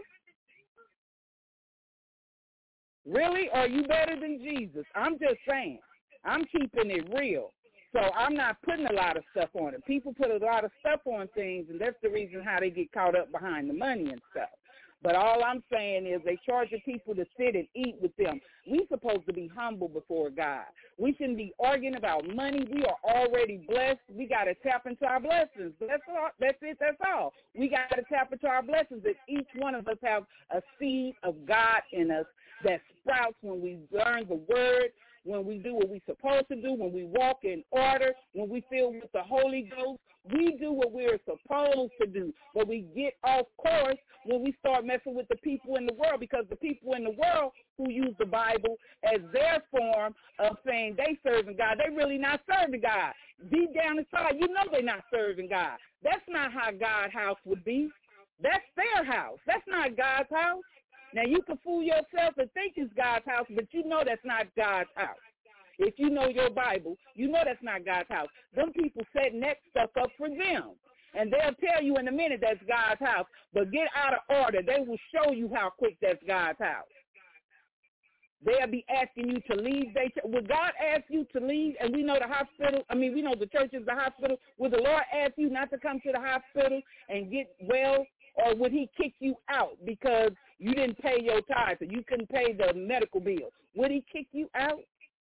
Really? Are you better than Jesus? I'm just saying. I'm keeping it real. So I'm not putting a lot of stuff on it. People put a lot of stuff on things, and that's the reason how they get caught up behind the money and stuff. But all I'm saying is they charging people to sit and eat with them. We're supposed to be humble before God. We shouldn't be arguing about money. We are already blessed. We got to tap into our blessings. That's all. That's it. That's all. We got to tap into our blessings. That each one of us have a seed of God in us that sprouts when we learn the word, when we do what we're supposed to do, when we walk in order, when we fill with the Holy Ghost. We do what we're supposed to do, but we get off course when we start messing with the people in the world, because the people in the world who use the Bible as their form of saying they serving God, they really not serving God. Deep down inside, you know they're not serving God. That's not how God's house would be. That's their house. That's not God's house. Now, you can fool yourself and think it's God's house, but you know that's not God's house. If you know your Bible, you know that's not God's house. Them people setting that stuff up for them. And they'll tell you in a minute that's God's house, but get out of order. They will show you how quick that's God's house. They'll be asking you to leave. Would God ask you to leave? And we know the hospital, we know the church is the hospital. Would the Lord ask you not to come to the hospital and get well? Or would he kick you out because you didn't pay your tithes or you couldn't pay the medical bill? Would he kick you out?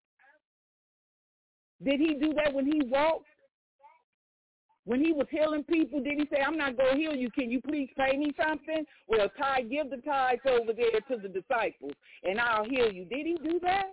Did he do that when he walked? When he was healing people, did he say, I'm not going to heal you. Can you please pay me something? Well, give the tithes over there to the disciples, and I'll heal you. Did he do that?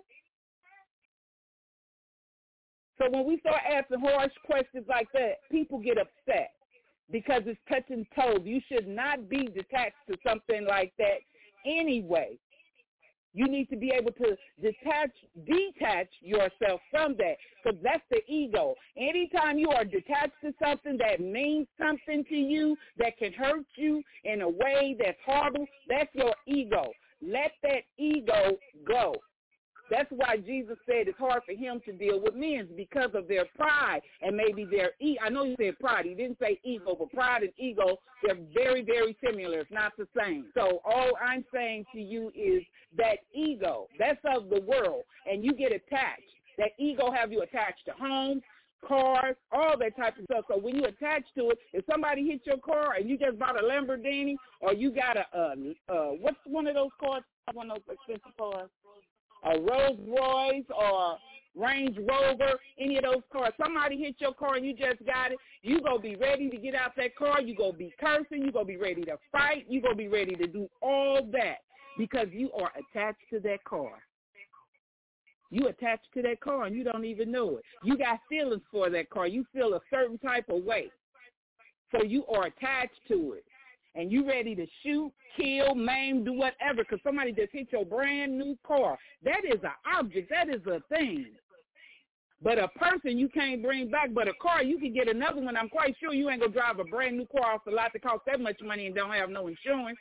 So when we start asking harsh questions like that, people get upset because it's touching toes. You should not be detached to something like that anyway. You need to be able to detach yourself from that, because that's the ego. Anytime you are detached to something that means something to you, that can hurt you in a way that's horrible, that's your ego. Let that ego go. That's why Jesus said it's hard for him to deal with men, because of their pride and maybe their I know he said pride. He didn't say ego, but pride and ego, they're very, very similar. It's not the same. So all I'm saying to you is that ego, that's of the world, and you get attached. That ego have you attached to homes, cars, all that type of stuff. So when you attach to it, if somebody hits your car and you just bought a Lamborghini, or you got what's one of those cars, one of those expensive cars? A Rolls Royce or Range Rover, any of those cars. Somebody hit your car and you just got it. You going to be ready to get out that car. You going to be cursing. You going to be ready to fight. You going to be ready to do all that because you are attached to that car. You attached to that car and you don't even know it. You got feelings for that car. You feel a certain type of way. So you are attached to it. And you ready to shoot, kill, maim, do whatever, because somebody just hit your brand new car. That is an object. That is a thing. But a person you can't bring back, but a car, you can get another one. I'm quite sure you ain't going to drive a brand new car off the lot that costs that much money and don't have no insurance.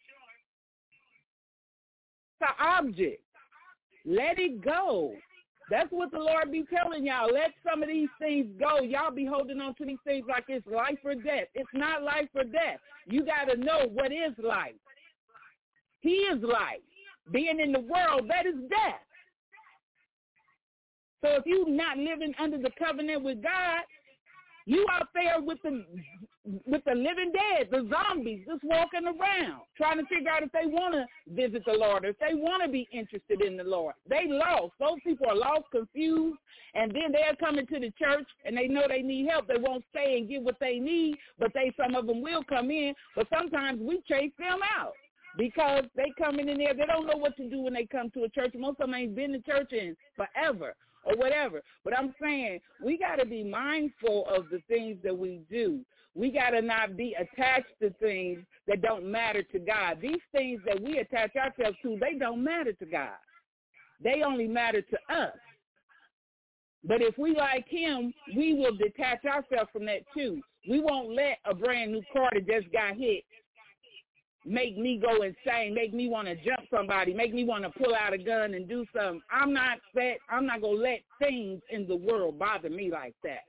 It's an object. Let it go. That's what the Lord be telling y'all. Let some of these things go. Y'all be holding on to these things like it's life or death. It's not life or death. You got to know what is life. He is life. Being in the world, that is death. So if you're not living under the covenant with God, you out there with the living dead, the zombies just walking around, trying to figure out if they want to visit the Lord, if they want to be interested in the Lord. They lost. Those people are lost, confused, and then they're coming to the church, and they know they need help. They won't stay and get what they need, but some of them will come in. But sometimes we chase them out because they coming in there. They don't know what to do when they come to a church. Most of them ain't been to church in forever or whatever. But I'm saying we got to be mindful of the things that we do. We got to not be attached to things that don't matter to God. These things that we attach ourselves to, they don't matter to God. They only matter to us. But if we like him, we will detach ourselves from that too. We won't let a brand new car that just got hit make me go insane, make me want to jump somebody, make me want to pull out a gun and do something. I'm not going to let things in the world bother me like that.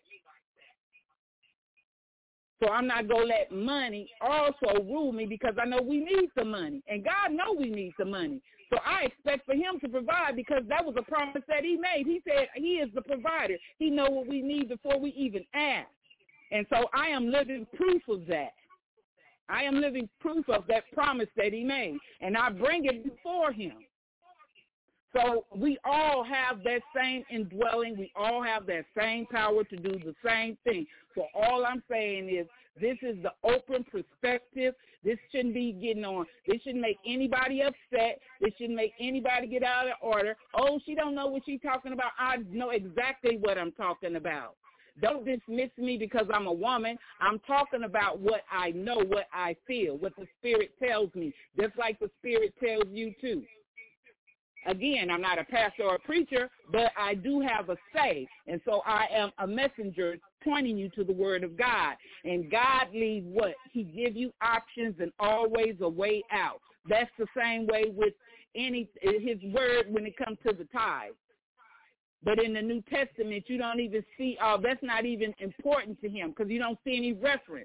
So I'm not going to let money also rule me because I know we need some money. And God knows we need some money. So I expect for him to provide because that was a promise that he made. He said he is the provider. He knows what we need before we even ask. And so I am living proof of that. I am living proof of that promise that he made, and I bring it before him. So we all have that same indwelling. We all have that same power to do the same thing. So all I'm saying is this is the open perspective. This shouldn't be getting on. This shouldn't make anybody upset. This shouldn't make anybody get out of order. Oh, she don't know what she's talking about. I know exactly what I'm talking about. Don't dismiss me because I'm a woman. I'm talking about what I know, what I feel, what the Spirit tells me, just like the Spirit tells you too. Again, I'm not a pastor or a preacher, but I do have a say, and so I am a messenger pointing you to the Word of God. And God leaves what? He gives you options and always a way out. That's the same way with his Word when it comes to the tithe. But in the New Testament, you don't even see, that's not even important to him because you don't see any reference.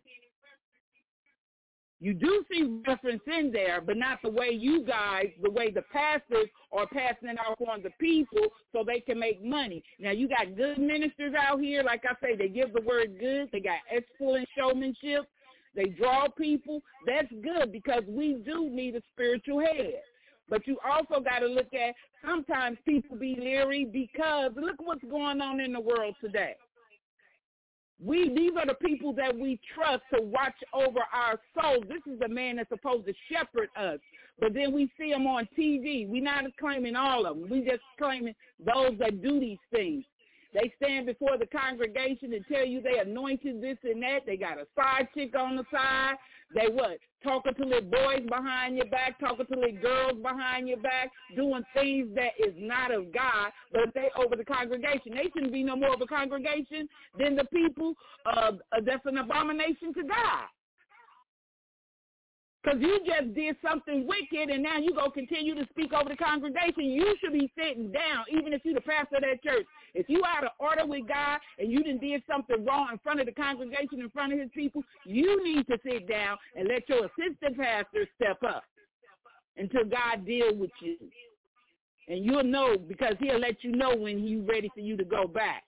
You do see reference in there, but not the way you guys, the way the pastors are passing it off on the people so they can make money. Now, you got good ministers out here. Like I say, they give the word good. They got excellent showmanship. They draw people. That's good because we do need a spiritual head. But you also got to look at sometimes people be leery because look what's going on in the world today. These are the people that we trust to watch over our souls. This is the man that's supposed to shepherd us. But then we see them on TV. We're not claiming all of them. We just claiming those that do these things. They stand before the congregation and tell you they anointed this and that. They got a side chick on the side. They what? Talking to little boys behind your back, talking to little girls behind your back, doing things that is not of God, but they over the congregation. They shouldn't be no more of a congregation than the people that's an abomination to God. Because you just did something wicked, and now you go continue to speak over the congregation. You should be sitting down, even if you're the pastor of that church. If you out of order with God and you done did something wrong in front of the congregation, in front of his people, you need to sit down and let your assistant pastor step up until God deal with you. And you'll know because he'll let you know when he's ready for you to go back.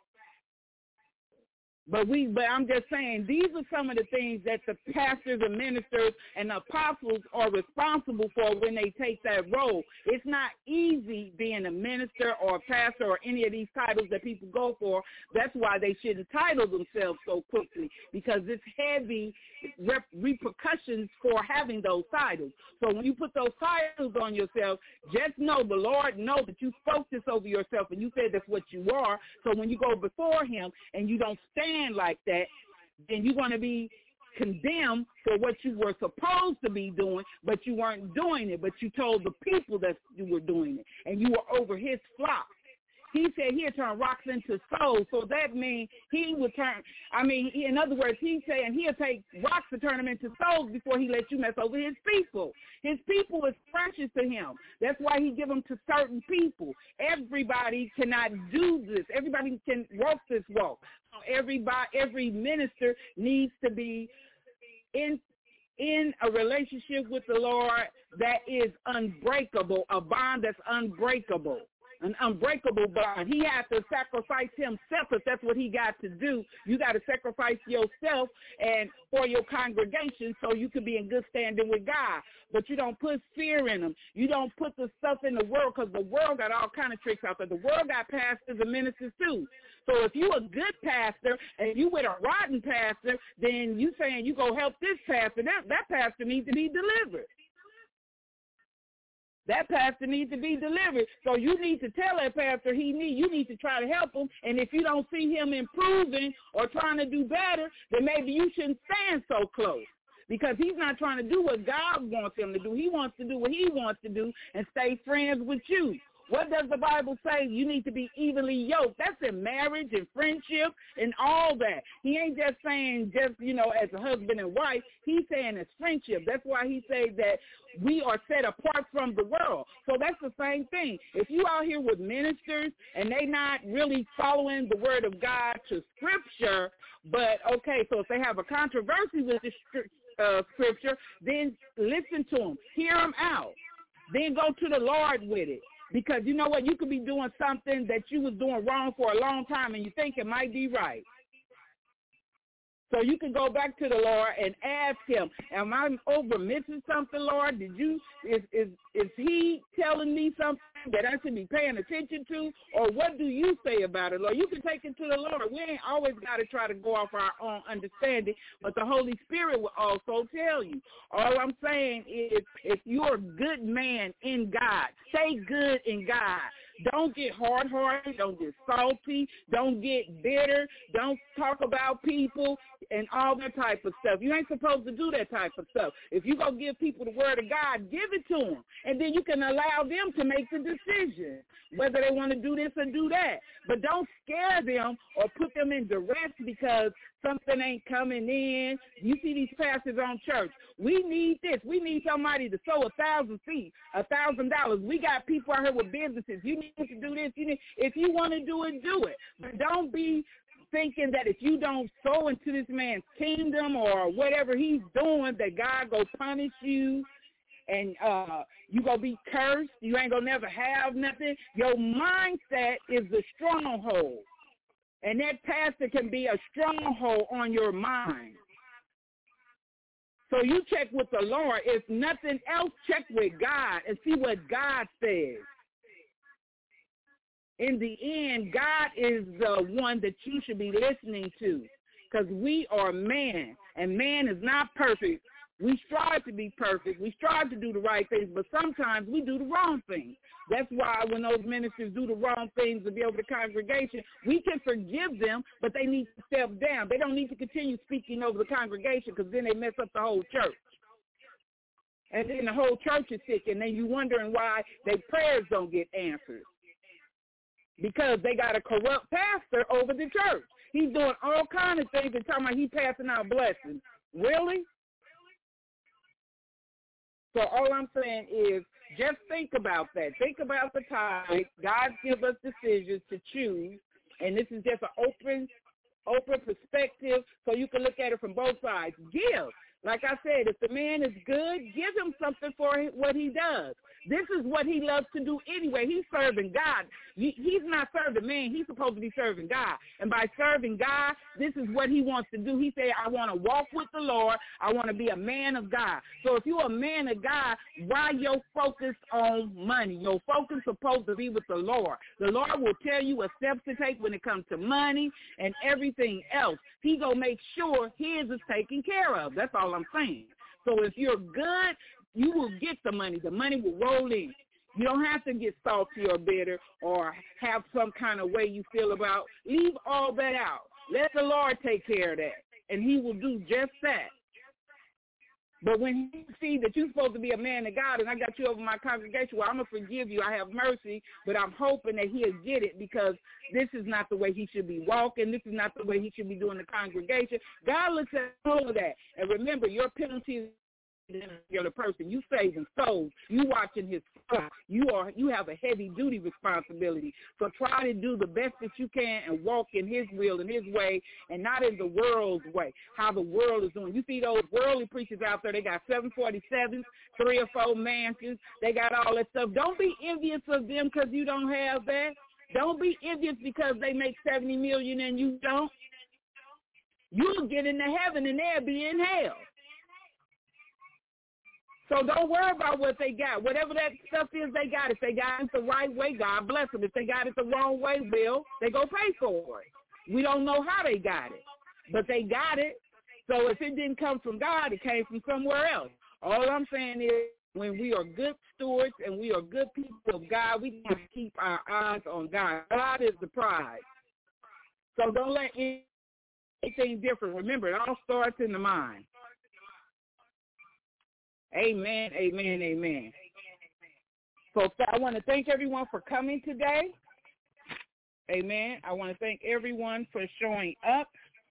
But I'm just saying, these are some of the things that the pastors and ministers and the apostles are responsible for when they take that role. It's not easy being a minister or a pastor or any of these titles that people go for. That's why they shouldn't title themselves so quickly, because it's heavy repercussions for having those titles. So when you put those titles on yourself, just know the Lord knows that you spoke this over yourself and you said that's what you are. So when you go before him and you don't stand like that, then you're going to be condemned for what you were supposed to be doing, but you weren't doing it, but you told the people that you were doing it, and you were over his flock. He said he'll turn rocks into souls. So that means he would turn, in other words, he's saying he'll take rocks and turn them into souls before he lets you mess over his people. His people is precious to him. That's why he give them to certain people. Everybody cannot do this. Everybody can walk this walk. So every minister needs to be in a relationship with the Lord that is unbreakable, a bond that's unbreakable, an unbreakable bond. He has to sacrifice himself if that's what he got to do. You got to sacrifice yourself and for your congregation so you can be in good standing with God. But you don't put fear in them. You don't put the stuff in the world because the world got all kind of tricks out there. The world got pastors and ministers too. So if you a good pastor and you with a rotten pastor, then you saying you go help this pastor. That pastor needs to be delivered. That pastor needs to be delivered. So you need to tell that pastor you need to try to help him. And if you don't see him improving or trying to do better, then maybe you shouldn't stand so close. Because he's not trying to do what God wants him to do. He wants to do what he wants to do and stay friends with you. What does the Bible say? You need to be evenly yoked. That's in marriage and friendship and all that. He ain't just saying as a husband and wife. He's saying it's friendship. That's why he says that we are set apart from the world. So that's the same thing. If you out here with ministers and they not really following the word of God to scripture, but okay, so if they have a controversy with the scripture, then listen to them. Hear them out. Then go to the Lord with it. Because you know what? You could be doing something that you was doing wrong for a long time and you think it might be right. So you can go back to the Lord and ask him, am I over missing something, Lord? Is he telling me something that I should be paying attention to? Or what do you say about it, Lord? You can take it to the Lord. We ain't always got to try to go off our own understanding, but the Holy Spirit will also tell you. All I'm saying is if you're a good man in God, stay good in God. Don't get hard-hearted. Don't get salty. Don't get bitter. Don't talk about people and all that type of stuff. You ain't supposed to do that type of stuff. If you're going to give people the word of God, give it to them. And then you can allow them to make the decision, whether they want to do this or do that. But don't scare them or put them in duress because something ain't coming in. You see these pastors on church. We need this. We need somebody to sow 1,000 seeds, $1,000. We got people out here with businesses. You need to do this. If you want to do it, do it. But don't be thinking that if you don't sow into this man's kingdom or whatever he's doing, that God go punish you and you going to be cursed. You ain't going to never have nothing. Your mindset is the stronghold. And that pastor can be a stronghold on your mind. So you check with the Lord. If nothing else, check with God and see what God says. In the end, God is the one that you should be listening to because we are man, and man is not perfect. We strive to be perfect. We strive to do the right things, but sometimes we do the wrong things. That's why when those ministers do the wrong things to be over the congregation, we can forgive them, but they need to step down. They don't need to continue speaking over the congregation because then they mess up the whole church. And then the whole church is sick, and then you wondering why their prayers don't get answered. Because they got a corrupt pastor over the church. He's doing all kinds of things and talking about he's passing out blessings. Really? So all I'm saying is just think about that. Think about the tithe. God gives us decisions to choose, and this is just an open perspective so you can look at it from both sides. Give. Like I said, if the man is good, give him something for what he does. This is what he loves to do anyway. He's serving God. He's not serving man. He's supposed to be serving God. And by serving God, this is what he wants to do. He said, I want to walk with the Lord. I want to be a man of God. So if you're a man of God, why your focus on money? Your focus is supposed to be with the Lord. The Lord will tell you what steps to take when it comes to money and everything else. He going to make sure his is taken care of. That's all I'm saying. So if you're good, you will get the money. The money will roll in. You don't have to get salty or bitter or have some kind of way you feel about. Leave all that out. Let the Lord take care of that, and he will do just that. But when he sees that you're supposed to be a man of God and I got you over my congregation, well, I'm going to forgive you. I have mercy, but I'm hoping that he'll get it because this is not the way he should be walking. This is not the way he should be doing the congregation. God looks at all of that. And remember, your penalty is the other person. You saving souls. You watching his son. You have a heavy duty responsibility. So try to do the best that you can and walk in his will and his way and not in the world's way, how the world is doing. You see those worldly preachers out there, they got 747s, 3 or 4 mansions. They got all that stuff. Don't be envious of them because you don't have that. Don't be envious because they make $70 million and you don't. You'll get into heaven and they'll be in hell. So don't worry about what they got. Whatever that stuff is they got, if they got it the right way, God bless them. If they got it the wrong way, Bill, they go pay for it. We don't know how they got it, but they got it. So if it didn't come from God, it came from somewhere else. All I'm saying is when we are good stewards and we are good people of God, we have to keep our eyes on God. God is the prize. So don't let anything different. Remember, it all starts in the mind. Amen, amen, amen. So I want to thank everyone for coming today. Amen. I want to thank everyone for showing up.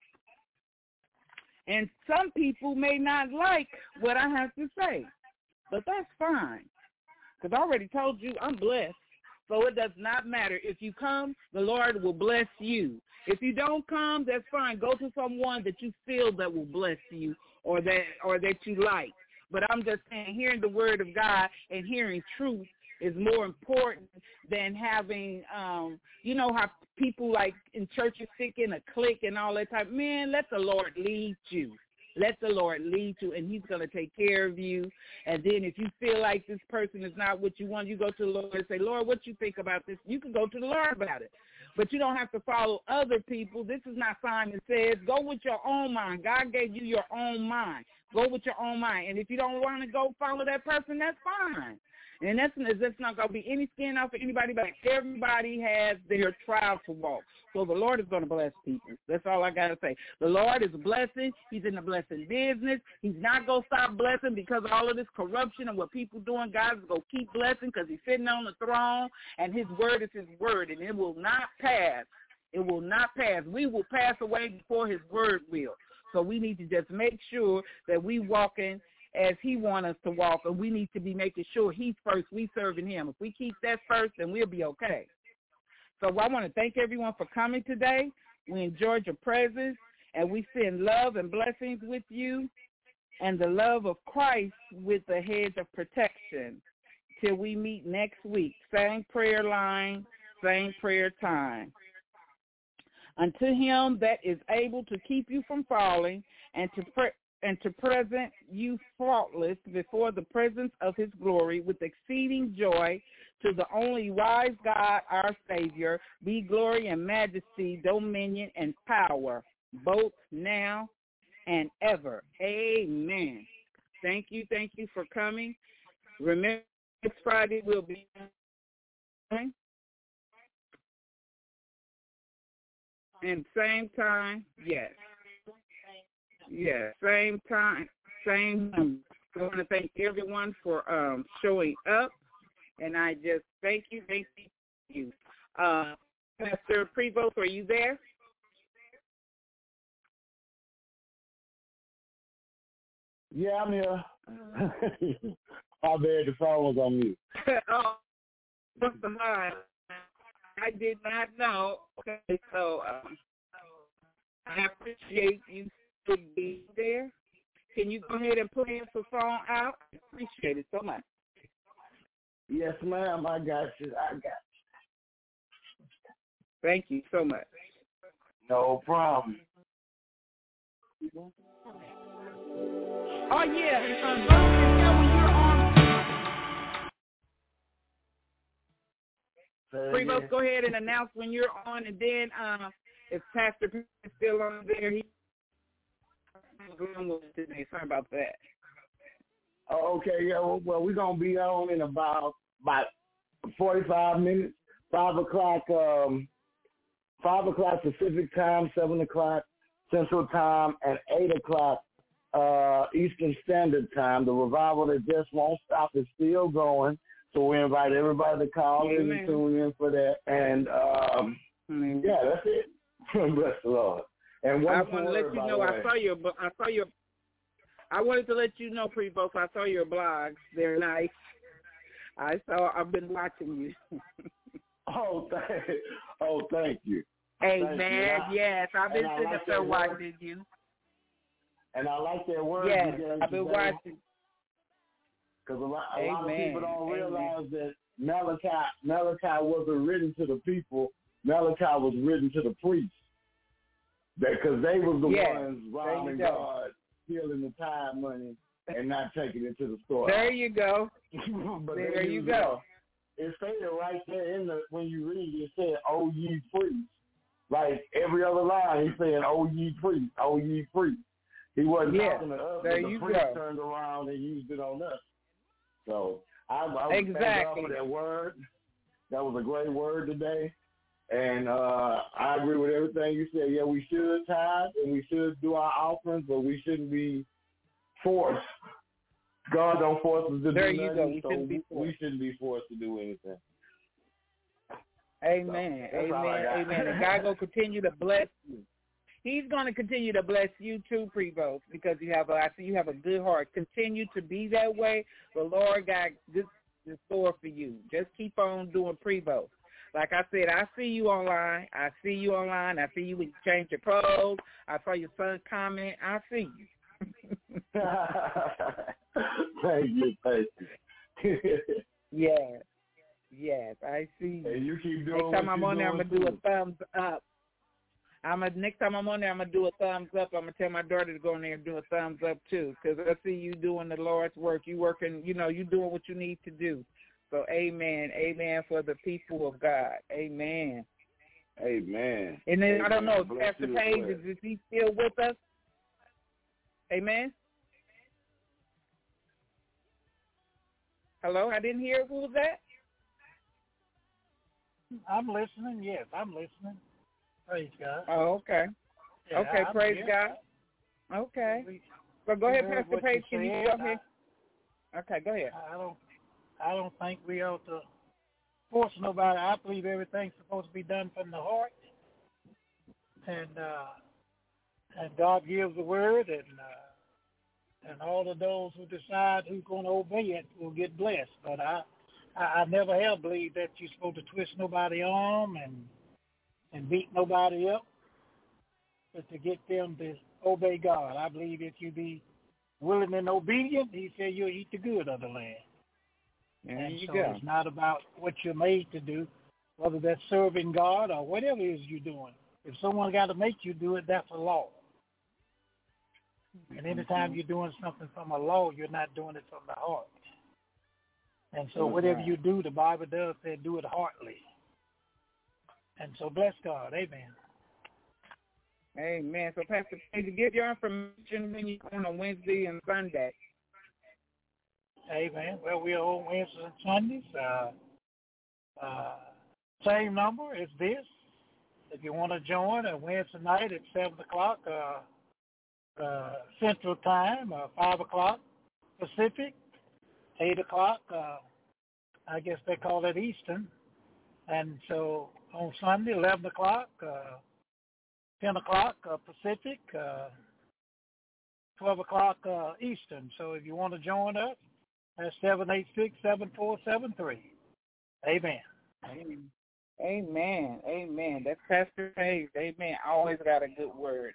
And some people may not like what I have to say, but that's fine. Because I already told you I'm blessed. So it does not matter. If you come, the Lord will bless you. If you don't come, that's fine. Go to someone that you feel that will bless you or that you like. But I'm just saying, hearing the word of God and hearing truth is more important than having, you know how people like in churches stick in a clique and all that type. Man, let the Lord lead you. Let the Lord lead you, and he's going to take care of you. And then if you feel like this person is not what you want, you go to the Lord and say, Lord, what you think about this? You can go to the Lord about it. But you don't have to follow other people. This is not Simon Says. Go with your own mind. God gave you your own mind. Go with your own mind. And if you don't want to go follow that person, that's fine. And that's not going to be any skin off of anybody, but everybody has their trial to walk. So the Lord is going to bless people. That's all I got to say. The Lord is blessing. He's in the blessing business. He's not going to stop blessing because of all of this corruption and what people doing. God is going to keep blessing because he's sitting on the throne, and his word is his word, and it will not pass. It will not pass. We will pass away before his word will. So we need to just make sure that we walking as he wants us to walk, and we need to be making sure he's first, we serving him. If we keep that first, then we'll be okay. So I want to thank everyone for coming today. We enjoyed your presence, and we send love and blessings with you and the love of Christ with the hedge of protection till we meet next week. Same prayer line, same prayer time. Unto him that is able to keep you from falling and to present you faultless before the presence of his glory with exceeding joy, to the only wise God, our Savior, be glory and majesty, dominion and power, both now and ever. Amen. Thank you for coming. Remember, next Friday will be and same time, yes. Yeah, same time, same number. I want to thank everyone for showing up, and I just thank you. Pastor Prevost, are you there? Yeah, I'm here. My bad, the phone was on mute. Oh, I did not know. Okay, so I appreciate you to be there. Can you go ahead and play the song out? I appreciate it so much. Yes, ma'am. I got you. Thank you so much. No problem. Oh, yeah. When you're on. Prevost, go ahead and announce when you're on, and then if Pastor is still on there, he's going with today. Sorry about that. Oh, okay, yeah. Well, we're gonna be on in about 45 minutes. 5 o'clock Pacific time, 7 o'clock Central time, and 8 o'clock Eastern Standard Time. The revival that just won't stop is still going. So we invite everybody to call in and tune in for that. And, yeah, that's it. Bless the Lord. And I want to let you know, I wanted to let you know, Prevost, I saw your blogs. They're nice. I've been watching you. Thank you. Amen. Yes, I've been sitting up there watching you. And I like that word. Yes, I've been watching. Because a lot of people don't realize that Malachi wasn't written to the people. Malachi was written to the priests. Because they was the ones robbing God, stealing the tithe money, and not taking it to the store. There you go. But there you go. It stated right there when you read it, said, "O ye priests." Like every other line, he's saying, "O ye priests, O ye priests." He wasn't talking to us, but the priest turned around and used it on us. So I thank God for that word. That was a great word today. And I agree with everything you said. Yeah, we should tithe and we should do our offerings, but we shouldn't be forced. God don't force us to do nothing, we shouldn't be forced to do anything. Amen. Amen. And God will continue to bless you. He's going to continue to bless you too, Prevost, because I see you have a good heart. Continue to be that way. The Lord got good in store for you. Just keep on doing Prevost. Like I said, I see you online. I see you when you change your clothes. I saw your son comment. I see you. Thank you. Yes, I see you. And you keep doing Next time I'm on there, I'm going to do a thumbs up. Next time I'm on there, I'm going to do a thumbs up. I'm going to tell my daughter to go in there and do a thumbs up too, because I see you doing the Lord's work. You working, you doing what you need to do. So amen for the people of God. Amen. Amen. And then amen. I don't know, Pastor Page, is he still with us? Amen. Hello, I didn't hear. Who was that? I'm listening. Yes, I'm listening. Praise God. Oh, okay. Yeah, okay, I'm praise here. God. Okay. So go ahead, Pastor Page. Can you go ahead? Okay, go ahead. I don't think we ought to force nobody. I believe everything's supposed to be done from the heart, and God gives the word, and all of those who decide who's going to obey it will get blessed. But I never have believed that you're supposed to twist nobody's arm and beat nobody up, but to get them to obey God. I believe if you be willing and obedient, He said you'll eat the good of the land. And so it's not about what you're made to do, whether that's serving God or whatever it is you're doing. If someone got to make you do it, that's a law. And anytime you're doing something from a law, you're not doing it from the heart. And so whatever you do, the Bible does say do it heartily. And so bless God. Amen. Amen. So Pastor Page, give your information when you're on Wednesday and Sunday. Amen. Well, we're on Wednesdays and Sundays. Same number as this. If you want to join, Wednesday night at 7 o'clock Central Time, 5 o'clock Pacific, 8 o'clock, I guess they call it Eastern. And so on Sunday, 11 o'clock, 10 o'clock Pacific, 12 o'clock Eastern. So if you want to join us, that's 786-7473. Amen. Amen. That's Pastor Page. Amen. Always got a good word.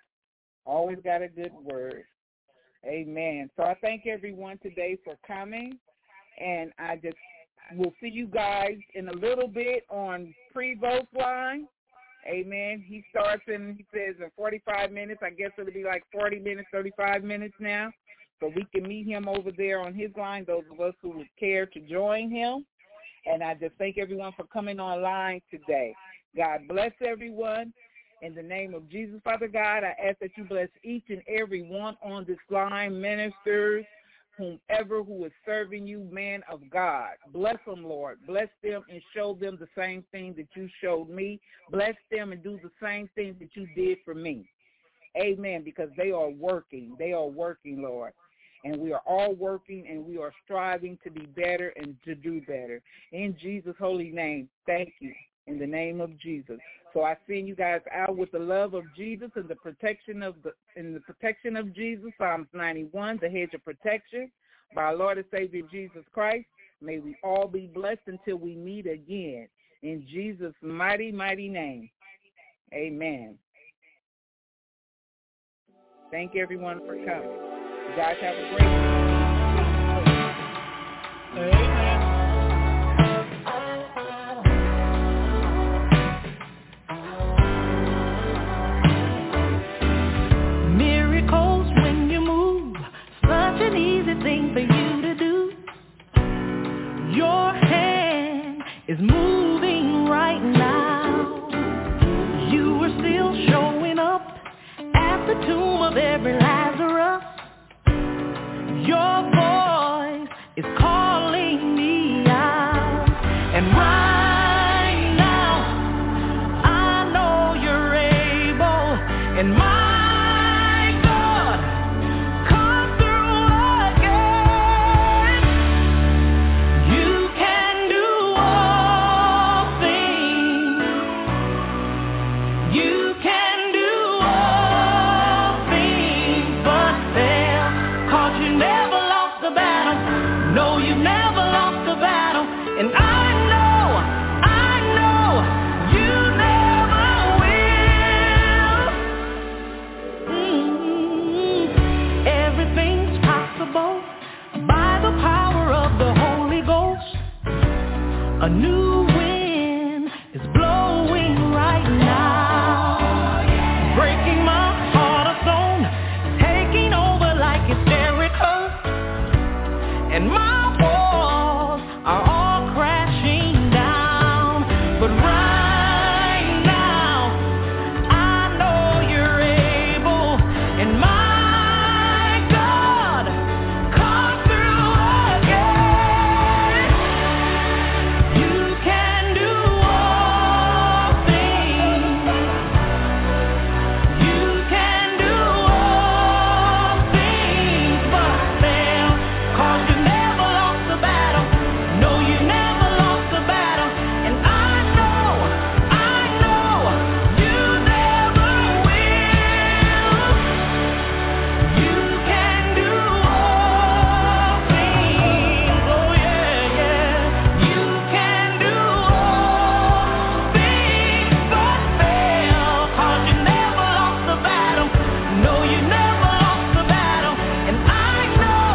Amen. So I thank everyone today for coming, and I just will see you guys in a little bit on Prevost line. Amen. He starts he says in 45 minutes. I guess it'll be like 40 minutes, 35 minutes now. So we can meet him over there on his line, those of us who would care to join him. And I just thank everyone for coming online today. God bless everyone. In the name of Jesus, Father God, I ask that you bless each and every one on this line, ministers, whomever who is serving you, man of God. Bless them, Lord. Bless them and show them the same thing that you showed me. Bless them and do the same thing that you did for me. Amen, because they are working. They are working, Lord. And we are all working, and we are striving to be better and to do better. In Jesus' holy name, thank you. In the name of Jesus. So I send you guys out with the love of Jesus and the protection of Jesus. Psalms 91, the hedge of protection by our Lord and Savior Jesus Christ. May we all be blessed until we meet again. In Jesus' mighty, mighty name. Amen. Thank everyone for coming. You guys have a great day. Amen. Miracles when you move, such an easy thing for you to do. Your hand is moving right now. You are still showing up at the tomb of every Lazarus. Your voice is calling me out. And right now, I know you're able. And my God, come through again. You can do all things. You can do all things but fail. 'Cause you never lost the battle. No, you never lost the battle. And I know you never will. Everything's possible by the power of the Holy Ghost. A new wind is blowing right now, breaking my heart of stone, taking over like hysterical, and my walls are all crashing down. But right now, I know you're able, and my God, come through again. You can do all things. You can do all things but fail. 'Cause you never lost the battle. No, you never lost the battle. And I know you never will. You can do all things. Oh yeah. You can do all things but fail. 'Cause you never lost the battle. No, you never lost the battle. And I know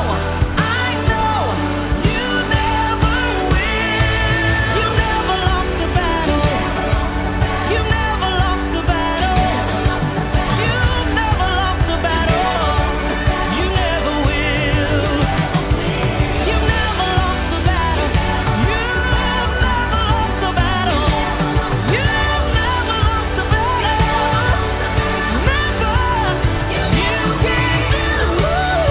you never will. You never lost the battle. You never lost the battle. You never lost the battle. You never will. You never lost the battle. You never lost the battle. You never lost the battle. Never. You can do all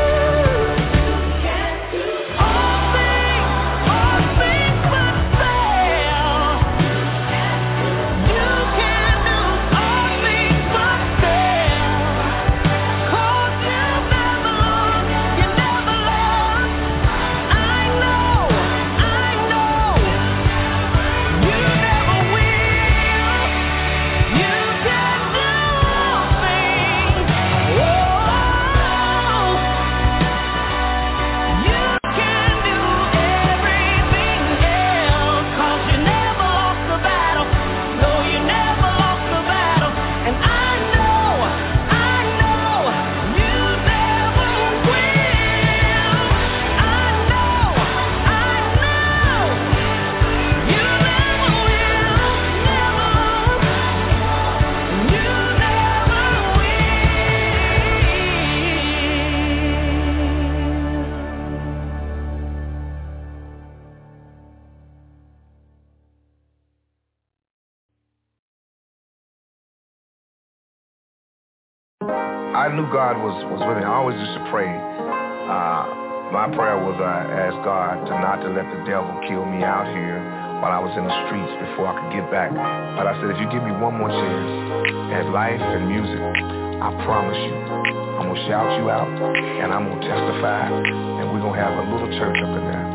things but fail. You can do all things but fail. 'Cause you never lost. You never lost. I know. You never will. You can do all things. You can do everything else. 'Cause you never lost the battle. No, you never lost the battle. And I know you never will. I know you never will. You never I knew God was with me. I always used to pray. My prayer was I asked God not to let the devil kill me out here while I was in the streets before I could get back. But I said, if you give me one more chance at life and music, I promise you, I'm going to shout you out, and I'm going to testify, and we're going to have a little church up in there.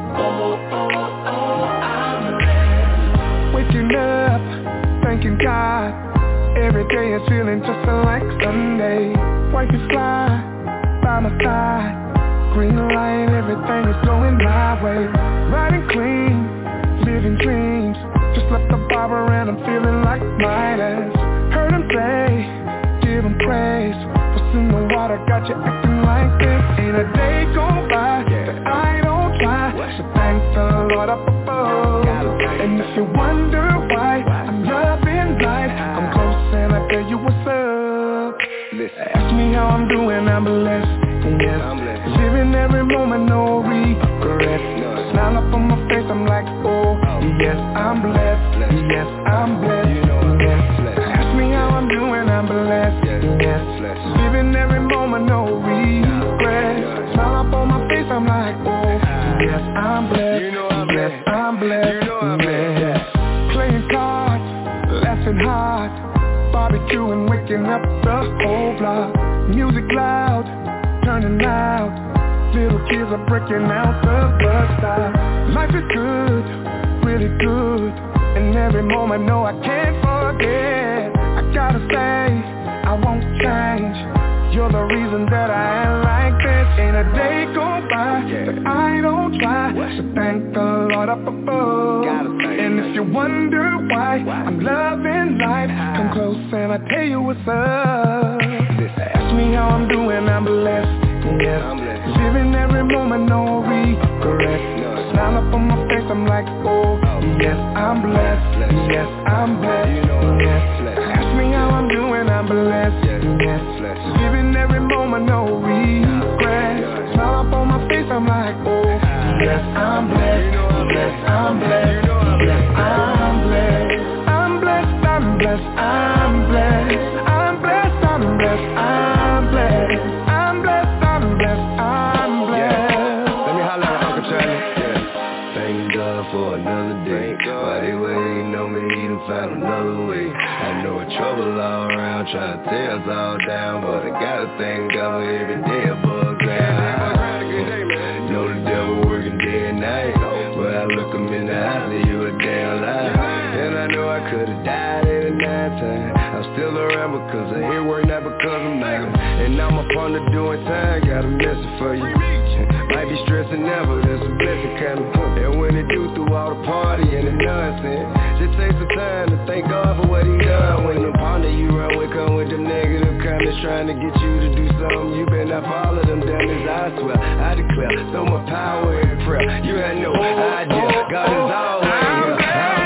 Waking up, thanking God. Every day is feeling just like Sunday. Wife is fly, by my side. Green light, everything is going my way. Riding clean, living dreams. Just left the barber and I'm feeling like Midas. Heard him say, give him praise. What's in the water got you acting like this? Ain't a day go by that I don't try. So thank the Lord up above. And if you wonder why I'm loving life, I'm close and I tell you what's up. Ask me how I'm doing, I'm blessed. Yes, living every moment, no regret. Smile up on my face, I'm like, oh, yes, I'm blessed. Yes, I'm blessed. Yes, ask me how I'm doing, I'm blessed. Yes, living every moment, no regret. Smile up on my face, I'm like, oh, yes, I'm blessed. Yes, I'm blessed. Yes, playing cards, laughing hard, barbecuing, waking up the whole block. Music loud, turning out. Little kids are breaking out the bus stop. Life is good, really good. And every moment, no, I can't forget. I gotta say, I won't change. You're the reason that I am like this. Ain't a day go by that I don't try. So thank the Lord up above. And if you wonder why I'm loving life, come close and I tell you what's up. Ask me how I'm doing, I'm blessed. Yes, living every moment, no regret. Smile up on my face, I'm like, oh, yes, I'm blessed. Yes, I'm blessed. Yes, ask me how I'm doing, I'm blessed. Yes, living every moment, no regret. Smile up on my face, I'm like, oh, yes, I'm blessed. Yes, I'm blessed. Yes, I'm blessed. I'm blessed, I'm blessed, I'm blessed. I'm blessed, I'm blessed, I'm blessed. I'm blessed, I'm blessed, I'm blessed. Let me holler at Uncle Charlie. Thank God for another day. Why they waiting on me to find another way? I know it's trouble all around, trying to tear us all down, but I gotta thank God for every day above ground. Know the devil working day and night, but I look him in the eye, say you a damn lie. And I know I could've died at a 9 time. I'm still around because I hear work, not because I'm mad. And I'm up on the doing time, got a message for you. Might be stressing now, but there's a blessing coming. And when it do through all the party and the nonsense, just take some time to thank God for what he done. When the partner you run with come with them negative comments trying to get you to do something, you better not follow them dummies. I swear, I declare, throw my power in prayer. You had no idea, God is always here. I'm blessed.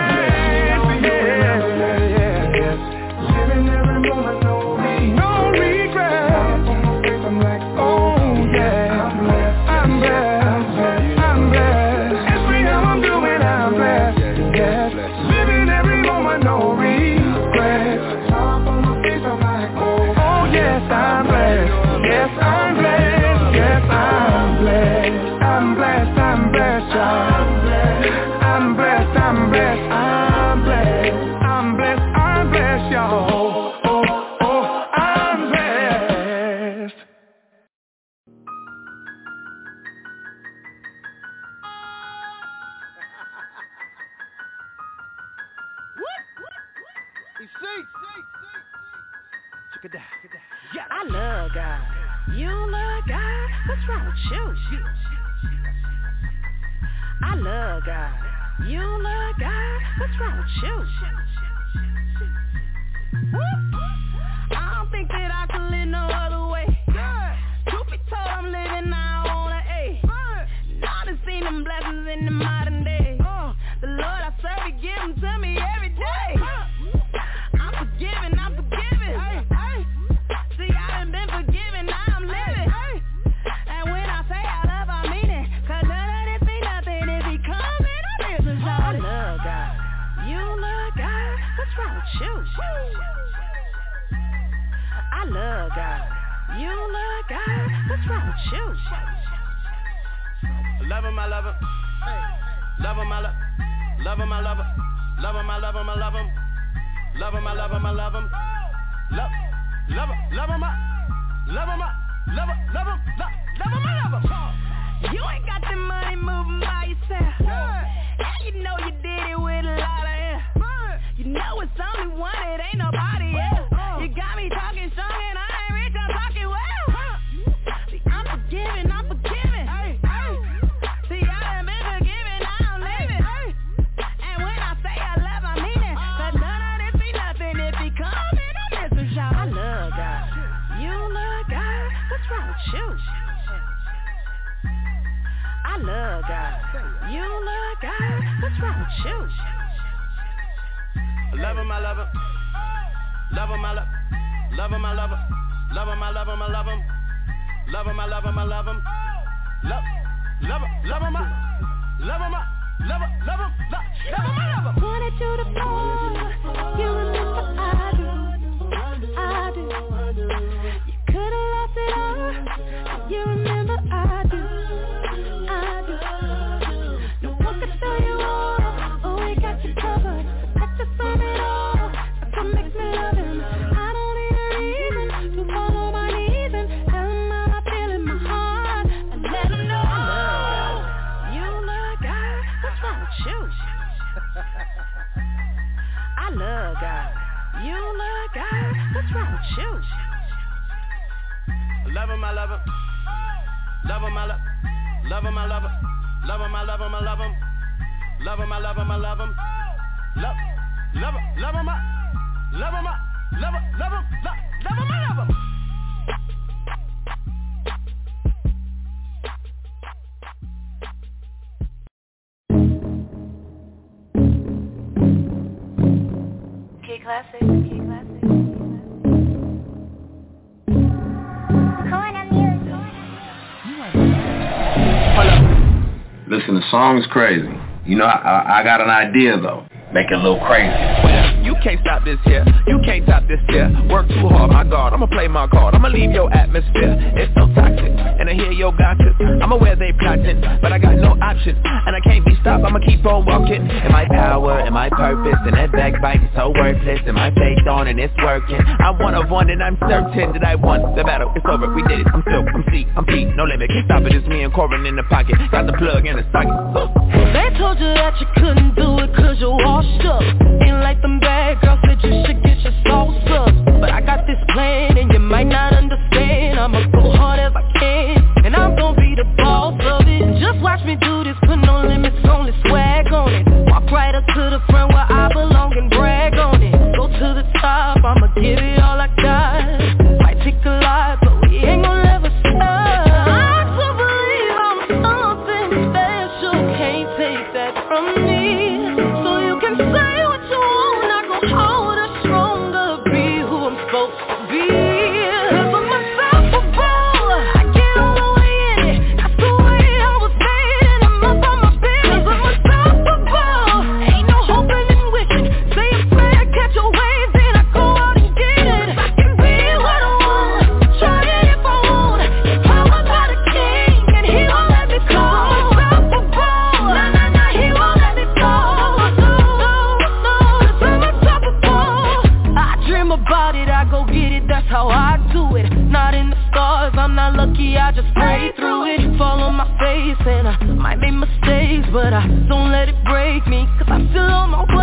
Living every moment, no regret. I'm like, oh yeah, I'm blessed. I'm blessed. I'm blessed. Ask me how I'm doing, I'm blessed. Yes, living every moment, no regret. Top on my face, I'm like, oh yes, I'm blessed. Yes, I'm blessed. Yes, I'm blessed. I'm blessed. I'm blessed. I'm blessed. I'm blessed. I'm blessed. I'm blessed. I'm blessed, y'all. I'm blessed. I love God. You don't love God? What's wrong with you? I love God. You don't love God? What's wrong with you? I don't think that I could live no other way. Truth be told, I'm living now on an A. Now to see them blessings in the modern day. The Lord I serve, He give them to me every day. I'm forgiven, I'm forgiven. See, I done been forgiven, now I'm living. And when I say I love, I mean it. Cause none of this ain't nothing if He coming, I listen, I love God. You love God? What's wrong with you? I love God. You love God? What's wrong with you? Love him, I love him. Love him, I love him. Love him, I love him. Love him, I love him, I love him. Love him, I love him, I love him. Love him, love 'em up, love 'em, love 'em, love 'em, love 'em. You ain't got the money moving by yourself. And you know you did it with a lot of air. You know it's only one, it ain't nobody else. You got me talking strong and I ain't rich, I'm talking well. See, I'm forgiving, I'm forgiving. See, I done been forgiven, I don't live it. And when I say I love, I mean it. But none of this be nothing if he come in a message shop. I love God. You love God? What's wrong with you? I love God. You love God? What's wrong with you? Love him, I love him. Love him, I love him. Love him, I love him. Love him, I love him, I love him. Love him, I love him, I love him. Love him, love him, love him, love him, love him, love him, I love him. Wanted you to fall. You remember I do. You could've lost it all. You remember I do. No one could tell you all. Oh, we got you covered. Protect us from it all. That's what makes me love him. I don't need a reason to fall on my knees and tell him how I feel in my heart. And let him know you love God. What's wrong with you? I love God. You love God. What's wrong with you? Love him, I love him. Love him, I love him. Love him, I love him. Love him, I love him, I love him. Love him, I love him, I love him. Love him, love him, love him, love him, love him, love him, I love him. Key Classic, Key Classic. Listen, the song's crazy. You know, I got an idea, though. Make it a little crazy. You can't stop this here, you can't top this here. Work too hard, my God, I'ma play my card. I'ma leave your atmosphere, it's so toxic. And I hear your gossip, I'm aware they plotting, but I got no option. And I can't be stopped, I'ma keep on walking. And my power, and my purpose, and that backbiting so worthless. And my faith on and it's working. I'm one of one and I'm certain that I won the battle. It's over, we did it, I'm Silk, I'm C, I'm Pete, no limit. Can't stop it, it's me and Corin in the pocket. Got the plug in the socket, so. They told you that you couldn't do it cause you're washed up. Ain't like them bad girls said you should get your soul sucked. But I got this plan and you might not understand. I'ma go hard as I can and I'm gon' be the boss of it. Just watch me do this, put no limits, only swag on it. Walk right up to the front where I belong and brag on it. Go to the top, I'ma give it all I got. Might take a lot, but we ain't gon' ever stop. I still believe I'm something special, can't take that from me. So you can say what you want, I gon' hold it stronger, be who I'm supposed to be. Cause I'm unstoppable, I get all the way in it. That's the way I was made and I'm up on my business. Cause I'm unstoppable, ain't no hoping and wishing. Say a prayer, catch a wave, then I go out and get it. I can be what I want, try it if I want. Power by the king and he won't let me go. I'm unstoppable, nah, he won't let me go. I dream about it, I go get it, that's how I do it. Not in the stars, I'm not lucky, I just pray through it. Fall on my face and I might make mistakes, but I don't let it break me. Cause I still on my way.